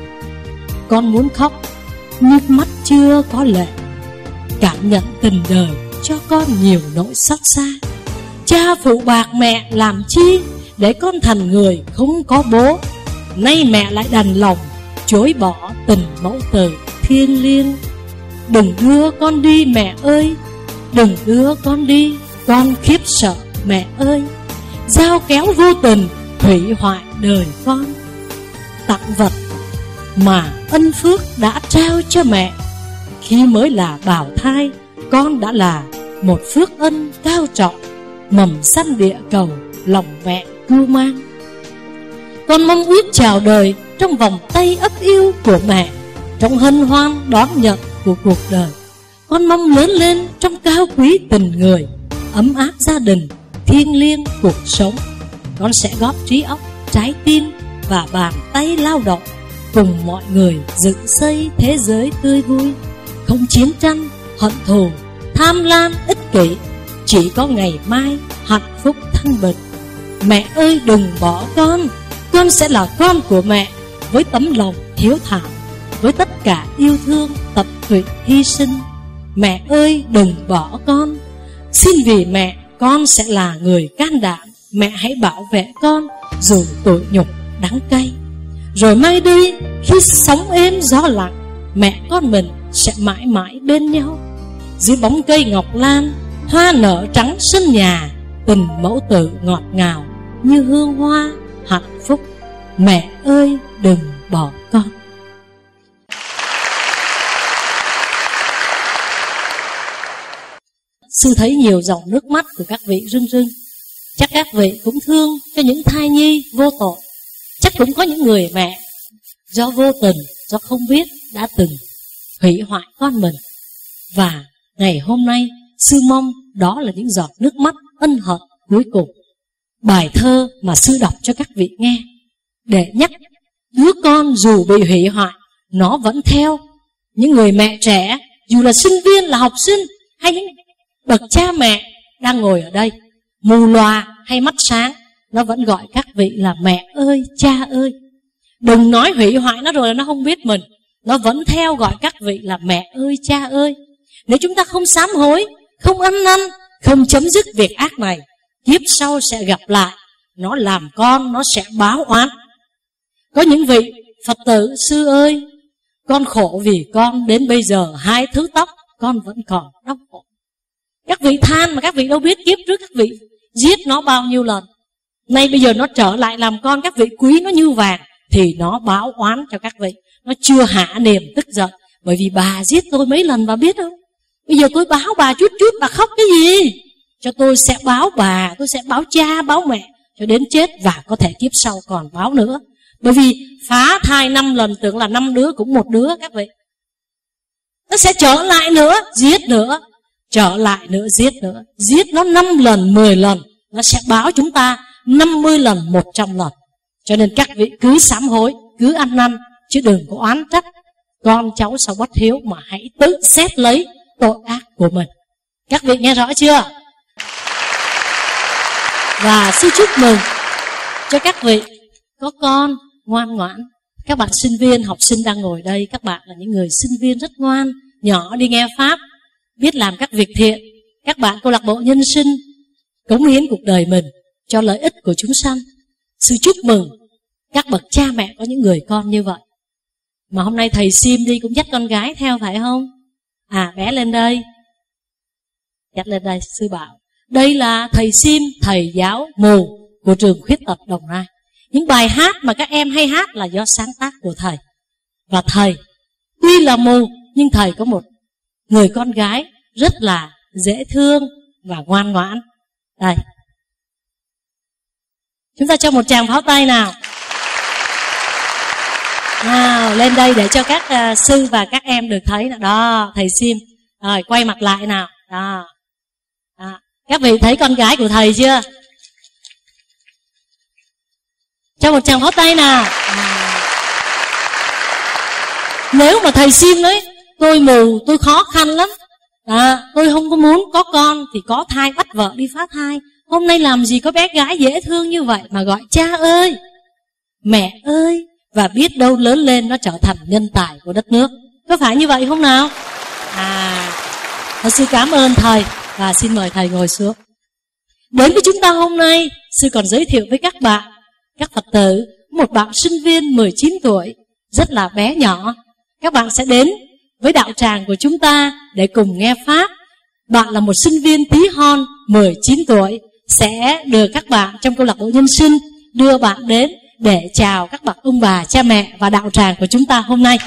Con muốn khóc, nước mắt chưa có lệ, cảm nhận tình đời cho con nhiều nỗi xót xa. Cha phụ bạc mẹ làm chi, để con thành người không có bố. Nay mẹ lại đành lòng chối bỏ tình mẫu tử thiêng liêng. Đừng đưa con đi mẹ ơi, đừng đưa con đi, con khiếp sợ mẹ ơi. Dao kéo vô tình hủy hoại đời con. Tặng vật mà ân phước đã trao cho mẹ, khi mới là bào thai, con đã là một phước ân cao trọng. Mầm xanh địa cầu lòng mẹ cưu mang. Con mong ước chào đời trong vòng tay ấp yêu của mẹ, trong hân hoan đón nhận của cuộc đời. Con mong lớn lên trong cao quý tình người, ấm áp gia đình, thiêng liêng cuộc sống. Con sẽ góp trí óc, trái tim và bàn tay lao động, cùng mọi người dựng xây thế giới tươi vui, không chiến tranh, hận thù, tham lam, ích kỷ. Chỉ có ngày mai hạnh phúc thanh bình. Mẹ ơi đừng bỏ con sẽ là con của mẹ, với tấm lòng hiếu thảo, với tất cả yêu thương, tận tụy hy sinh. Mẹ ơi đừng bỏ con, xin vì mẹ con sẽ là người can đảm. Mẹ hãy bảo vệ con dù tủi nhục đắng cay. Rồi mai đây khi sóng êm gió lặng, mẹ con mình sẽ mãi mãi bên nhau. dưới bóng cây ngọc lan, hoa nở trắng sân nhà, tình mẫu tử ngọt ngào như hương hoa hạnh phúc. Mẹ ơi đừng bỏ con. Sư thấy nhiều dòng nước mắt của các vị rưng rưng. Chắc các vị cũng thương cho những thai nhi vô tội. Chắc cũng có những người mẹ do vô tình, do không biết đã từng hủy hoại con mình. Và ngày hôm nay sư mong đó là những giọt nước mắt ân hận cuối cùng. Bài thơ mà sư đọc cho các vị nghe để nhắc đứa con dù bị hủy hoại, nó vẫn theo. Những người mẹ trẻ, dù là sinh viên, là học sinh, hay những bậc cha mẹ đang ngồi ở đây, mù lòa hay mắt sáng, nó vẫn gọi các vị là mẹ ơi, cha ơi. Đừng nói hủy hoại nó rồi là nó không biết mình. Nó vẫn theo gọi các vị là mẹ ơi, cha ơi. Nếu chúng ta không sám hối, không ăn năn, không chấm dứt việc ác này, kiếp sau sẽ gặp lại. Nó làm con, nó sẽ báo oán. Có những vị Phật tử: sư ơi, con khổ vì con đến bây giờ 2 thứ tóc con vẫn còn đau khổ. Các vị than mà các vị đâu biết kiếp trước các vị giết nó bao nhiêu lần. Nay bây giờ nó trở lại làm con, các vị quý nó như vàng, thì nó báo oán cho các vị. Nó chưa hạ niềm tức giận, bởi vì bà giết tôi mấy lần bà biết không? Bây giờ tôi báo bà chút chút, bà khóc cái gì? Cho tôi sẽ báo bà, tôi sẽ báo cha, báo mẹ cho đến chết, và có thể kiếp sau còn báo nữa. Bởi vì phá thai 5 lần tưởng là 5 đứa cũng 1 đứa các vị. Nó sẽ trở lại nữa, giết nữa, trở lại nữa, giết nữa. Giết nó 5 lần, 10 lần, nó sẽ báo chúng ta 50 lần, 100 lần. Cho nên các vị cứ sám hối, cứ ăn năn, chứ đừng có oán trách con cháu sau bất hiếu, mà hãy tự xét lấy tội ác của mình. Các vị nghe rõ chưa? Và sư chúc mừng cho các vị có con ngoan ngoãn. Các bạn sinh viên, học sinh đang ngồi đây, các bạn là những người sinh viên rất ngoan, nhỏ đi nghe Pháp, biết làm các việc thiện. Các bạn câu lạc bộ nhân sinh cống hiến cuộc đời mình cho lợi ích của chúng sanh. Sư chúc mừng các bậc cha mẹ có những người con như vậy. Mà hôm nay thầy Sim đi cũng dắt con gái theo phải không? Bé lên đây, dắt lên đây. Sư bảo đây là thầy Sim, thầy giáo mù của trường khuyết tật Đồng Nai. Những bài hát mà các em hay hát là do sáng tác của thầy. Và thầy tuy là mù, nhưng thầy có một người con gái rất là dễ thương và ngoan ngoãn. Đây, chúng ta cho một tràng pháo tay nào. Nào, lên đây để cho các sư và các em được thấy nào. Đó, thầy Sim. Rồi, quay mặt lại nào. Đó. Các vị thấy con gái của thầy chưa? Cho một tràng pháo tay nào. Nếu mà thầy Sim nói tôi mù, tôi khó khăn lắm, tôi không có muốn có con, thì có thai bắt vợ đi phá thai. Hôm nay làm gì có bé gái dễ thương như vậy mà gọi cha ơi, mẹ ơi, và biết đâu lớn lên nó trở thành nhân tài của đất nước. Có phải như vậy không nào? Thật sự cảm ơn thầy, và xin mời thầy ngồi xuống. Đến với chúng ta hôm nay, sư còn giới thiệu với các bạn, các Phật tử, một bạn sinh viên 19 tuổi, rất là bé nhỏ. Các bạn sẽ đến với đạo tràng của chúng ta để cùng nghe Pháp. Bạn là một sinh viên tí hon 19 tuổi, sẽ được các bạn trong câu lạc bộ nhân sinh đưa bạn đến để chào các bậc ông bà, cha mẹ và đạo tràng của chúng ta hôm nay.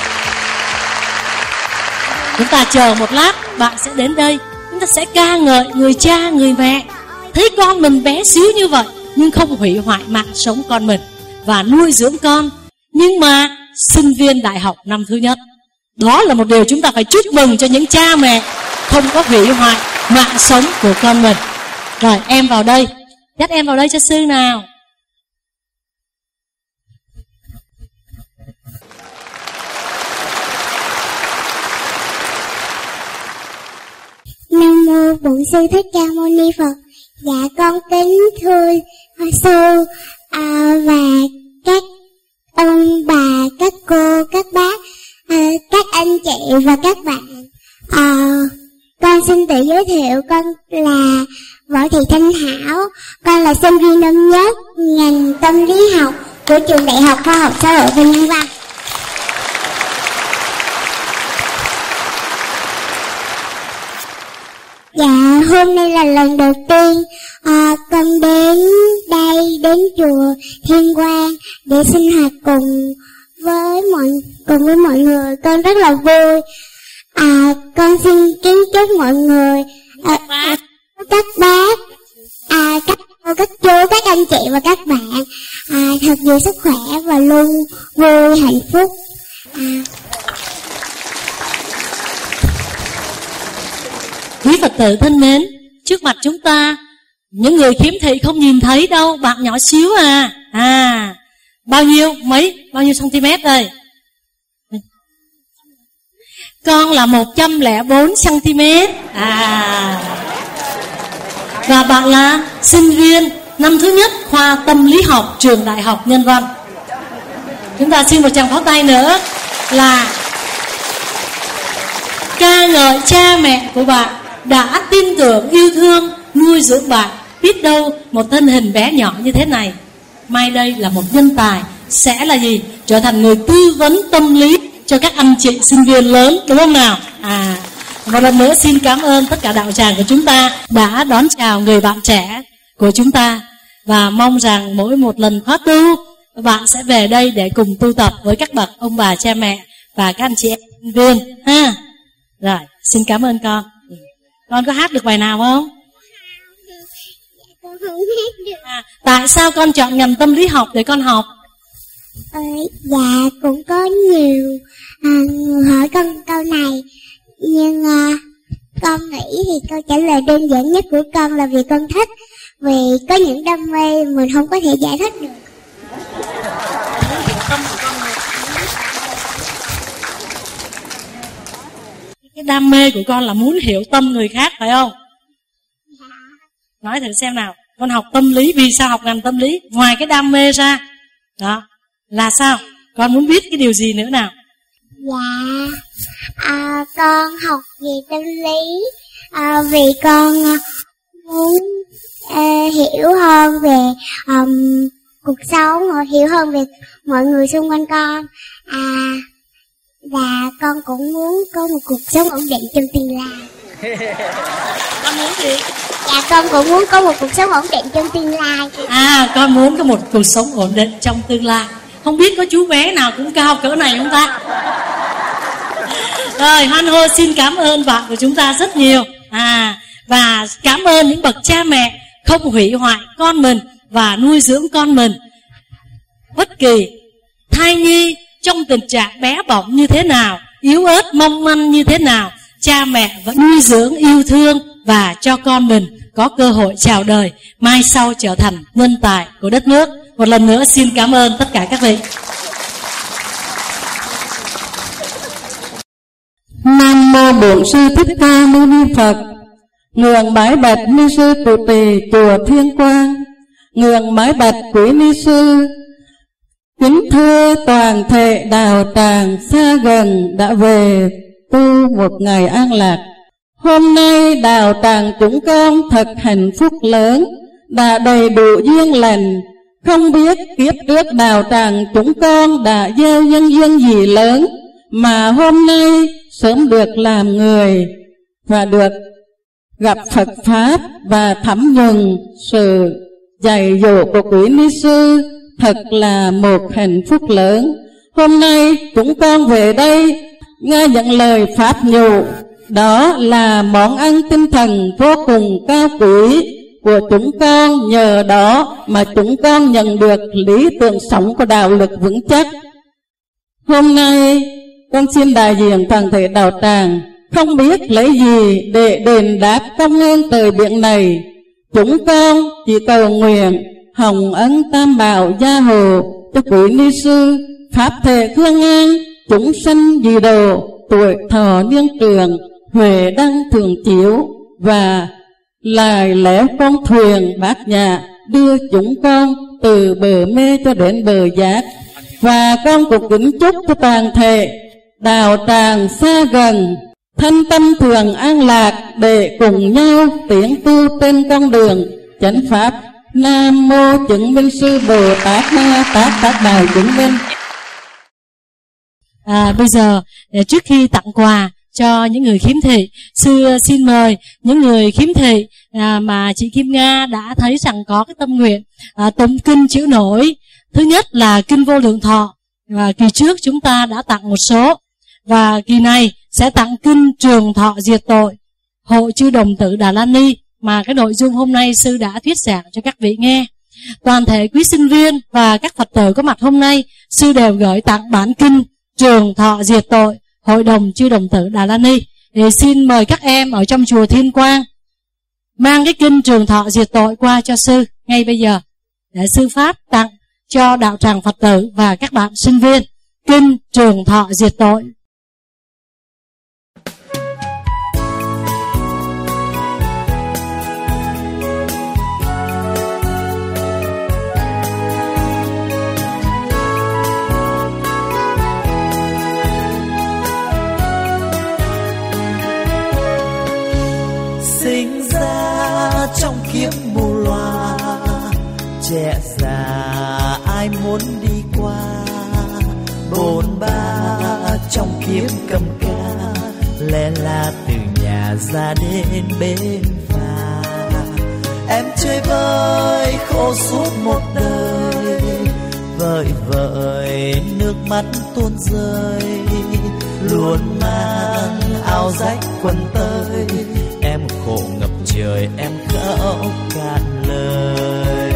Chúng ta chờ một lát, bạn sẽ đến đây. Chúng ta sẽ ca ngợi người cha, người mẹ. Thấy con mình bé xíu như vậy, nhưng không hủy hoại mạng sống con mình và nuôi dưỡng con. Nhưng mà sinh viên đại học năm thứ nhất, đó là một điều chúng ta phải chúc mừng cho những cha mẹ không có hủy hoại mạng sống của con mình. Rồi, em vào đây, dắt em vào đây cho sư nào. Nam mô Bổn Sư Thích Ca Mâu Ni Phật. Dạ con kính thưa sư và các ông bà, các cô, các bác, các anh chị và các bạn. Con xin tự giới thiệu, con là Võ Thị Thanh Hảo. Con là sinh viên năm nhất ngành tâm lý học của trường Đại học Khoa học Xã hội và Nhân văn. hôm nay là lần đầu tiên con đến đây, đến chùa Thiên Quang để sinh hoạt cùng với mọi người. Con rất là vui. Con xin kính chúc mọi người, các bác, các cô, các chú, các anh chị và các bạn thật nhiều sức khỏe và luôn vui hạnh phúc. Quý Phật tử thân mến, trước mặt chúng ta những người khiếm thị không nhìn thấy đâu, bạn nhỏ xíu bao nhiêu cm đây? Con là 104 cm. Và bạn là sinh viên năm thứ nhất khoa tâm lý học trường Đại học Nhân văn. Chúng ta xin một tràng pháo tay nữa là ca ngợi cha mẹ của bạn đã tin tưởng, yêu thương, nuôi dưỡng bạn. Biết đâu một thân hình bé nhỏ như thế này mai đây là một nhân tài, sẽ là gì? Trở thành người tư vấn tâm lý cho các anh chị sinh viên lớn, đúng không nào? Một lần nữa xin cảm ơn tất cả đạo tràng của chúng ta đã đón chào người bạn trẻ của chúng ta, và mong rằng mỗi một lần khóa tu bạn sẽ về đây để cùng tu tập với các bậc ông bà cha mẹ và các anh chị em sinh viên ha. Rồi, xin cảm ơn con. Con có hát được bài nào không? Con không biết được. Tại sao con chọn ngành tâm lý học để con học? Dạ cũng có nhiều người hỏi con câu này, nhưng con nghĩ thì câu trả lời đơn giản nhất của con là vì con thích. Vì có những đam mê mình không có thể giải thích được. Cái đam mê của con là muốn hiểu tâm người khác, phải không? Nói thử xem nào, con học tâm lý, vì sao học ngành tâm lý? Ngoài cái đam mê ra, đó, là sao? Con muốn biết cái điều gì nữa nào? Dạ, con học về tâm lý vì con muốn hiểu hơn về cuộc sống, hiểu hơn về mọi người xung quanh con. Và con cũng muốn có một cuộc sống ổn định trong tương lai. Con muốn gì? Dạ, con cũng muốn có một cuộc sống ổn định trong tương lai. Con muốn có một cuộc sống ổn định trong tương lai. Không biết có chú bé nào cũng cao cỡ này không ta? Rồi, hoan hô xin cảm ơn bạn của chúng ta rất nhiều. Và cảm ơn những bậc cha mẹ không hủy hoại con mình và nuôi dưỡng con mình. Bất kỳ thai nhi trong tình trạng bé bỏng như thế nào, yếu ớt mong manh như thế nào, cha mẹ vẫn nuôi dưỡng, yêu thương và cho con mình có cơ hội chào đời, mai sau trở thành nhân tài của đất nước. Một lần nữa xin cảm ơn tất cả các vị. Nam mô Bổn Sư Thích Ca Mâu Ni Phật. Nguyện bái bạch ni sư trụ trì chùa Thiên Quang, nguyện bái bạch quý ni sư. Kính thưa toàn thể đạo tràng xa gần đã về tu một ngày an lạc. Hôm nay đạo tràng chúng con thật hạnh phúc lớn, đã đầy đủ duyên lành. Không biết kiếp trước đạo tràng chúng con đã gieo nhân duyên gì lớn, mà hôm nay sớm được làm người và được gặp Phật Pháp và thấm nhuần sự dạy dỗ của quý ni sư, thật là một hạnh phúc lớn. Hôm nay chúng con về đây nghe những lời pháp nhủ, đó là món ăn tinh thần vô cùng cao quý của chúng con. Nhờ đó mà chúng con nhận được lý tưởng sống của đạo lực vững chắc. Hôm nay con xin đại diện toàn thể đạo tràng không biết lấy gì để đền đáp công ơn trời biển này. Chúng con chỉ cầu nguyện hồng ân tam bảo gia hộ cho quý ni sư, pháp thể khương an, chúng sanh dị độ, tuổi thọ niên trường, huệ đăng thường chiếu, và lại lẽ con thuyền bát nhã đưa chúng con từ bờ mê cho đến bờ giác. Và con cũng kính chúc cho toàn thể đạo tràng xa gần thân tâm thường an lạc, để cùng nhau tiến tu trên con đường chánh pháp. Nam mô chứng minh sư Bồ Tát Ma Tát Tát Đạo chứng minh. Bây giờ trước khi tặng quà, cho những người khiếm thị. Sư xin mời những người khiếm thị mà chị Kim Nga đã thấy rằng có cái tâm nguyện tụng kinh chữ nổi. Thứ nhất là kinh Vô Lượng Thọ, và kỳ trước chúng ta đã tặng một số, và kỳ này sẽ tặng kinh Trường Thọ Diệt Tội, Hộ Chư Đồng Tử Đà La Ni, mà cái nội dung hôm nay sư đã thuyết giảng cho các vị nghe. Toàn thể quý sinh viên và các Phật tử có mặt hôm nay, sư đều gửi tặng bản kinh Trường Thọ Diệt Tội, Hội đồng Chư Đồng Tử Đà La Ni. Thì xin mời các em ở trong chùa Thiên Quang mang cái kinh Trường Thọ Diệt Tội qua cho sư ngay bây giờ, để sư phát tặng cho đạo tràng Phật tử và các bạn sinh viên kinh Trường Thọ Diệt Tội. Sinh ra trong kiếp mù loà, trẻ già ai muốn đi qua, bồn ba trong kiếp cầm ca, lẽ là từ nhà ra đến bên phà. Em chơi vơi khổ suốt một đời, vợi vợi nước mắt tuôn rơi, luôn mang áo rách quần tơi. Em khổ ngập trời, em khóc cạn lời.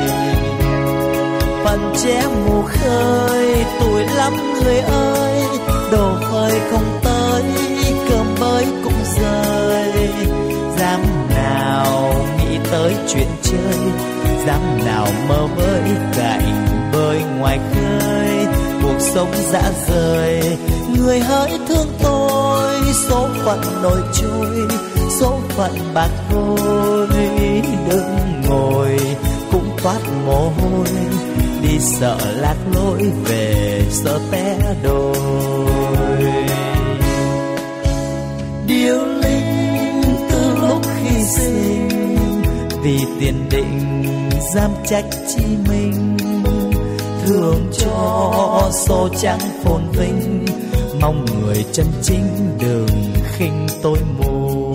Phận trẻ mù khơi, tuổi lắm người ơi, đồ khơi không tới, cơm bới cũng rơi. Dám nào nghĩ tới chuyện chơi, dám nào mơ với cảnh bơi ngoài khơi. Cuộc sống dã rời, người hỡi thương tôi, số phận nổi trôi, số phận bạc thôi. Đừng ngồi cũng toát mồ hôi, đi sợ lạc lối, về sợ té đôi. Điêu linh từ lúc khi sinh, vì tiền định dám trách chi mình. Thường cho số trắng phồn vinh, mong người chân chính đừng khinh tôi mù.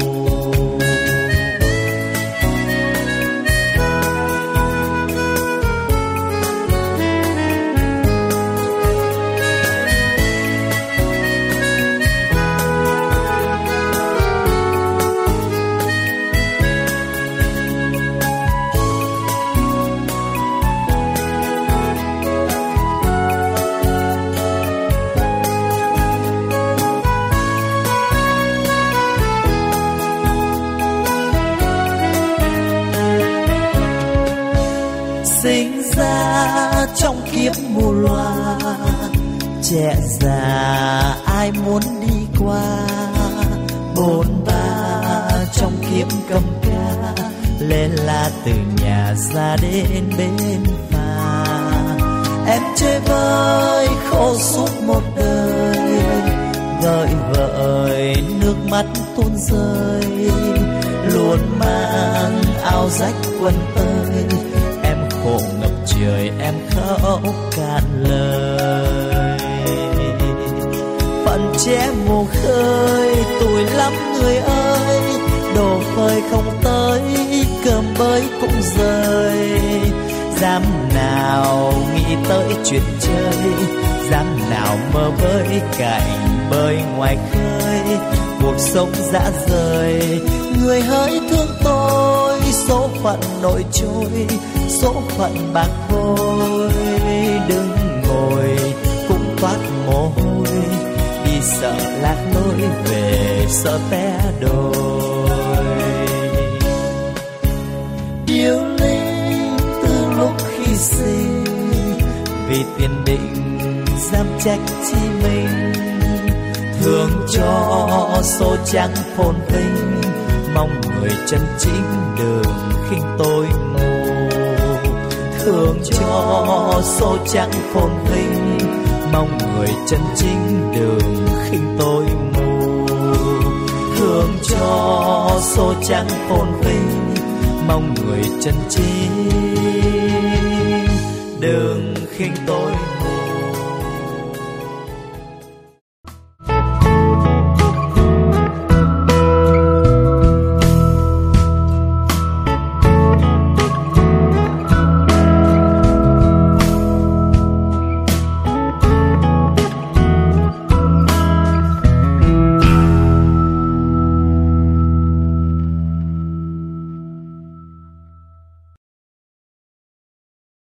Sinh ra trong kiếp mù loà, trẻ già ai muốn đi qua, bồn ba trong kiếp cầm ca, lên là từ nhà ra đến bên phà. Em chơi vơi khổ suốt một đời, vợi vợi nước mắt tuôn rơi, luôn mang áo rách quần tơi. Em khổ ngập trời, em khóc cạn lời. Phận trẻ mù khơi, tuổi lắm người ơi, đồ phơi không tới, cơm bới cũng rơi. Dám nào nghĩ tới chuyện chơi, dám nào mơ với cảnh bơi ngoài khơi. Cuộc sống dã rời, người hỡi thương tôi, số phận nổi trôi, số phận bạc vôi. Đừng ngồi cũng toát mồ hôi, đi sợ lạc lối, về sợ té đôi. Yêu linh từ lúc khi sinh, vì tiền định dám trách chi mình. Thường cho số trắng phồn vinh, mong người chân chính đừng khinh tôi mù. Thường cho số trắng phồn vinh, mong người chân chính đừng khinh tôi mù. Thường cho số trắng phồn vinh, mong người chân chính đừng khinh tôi mù.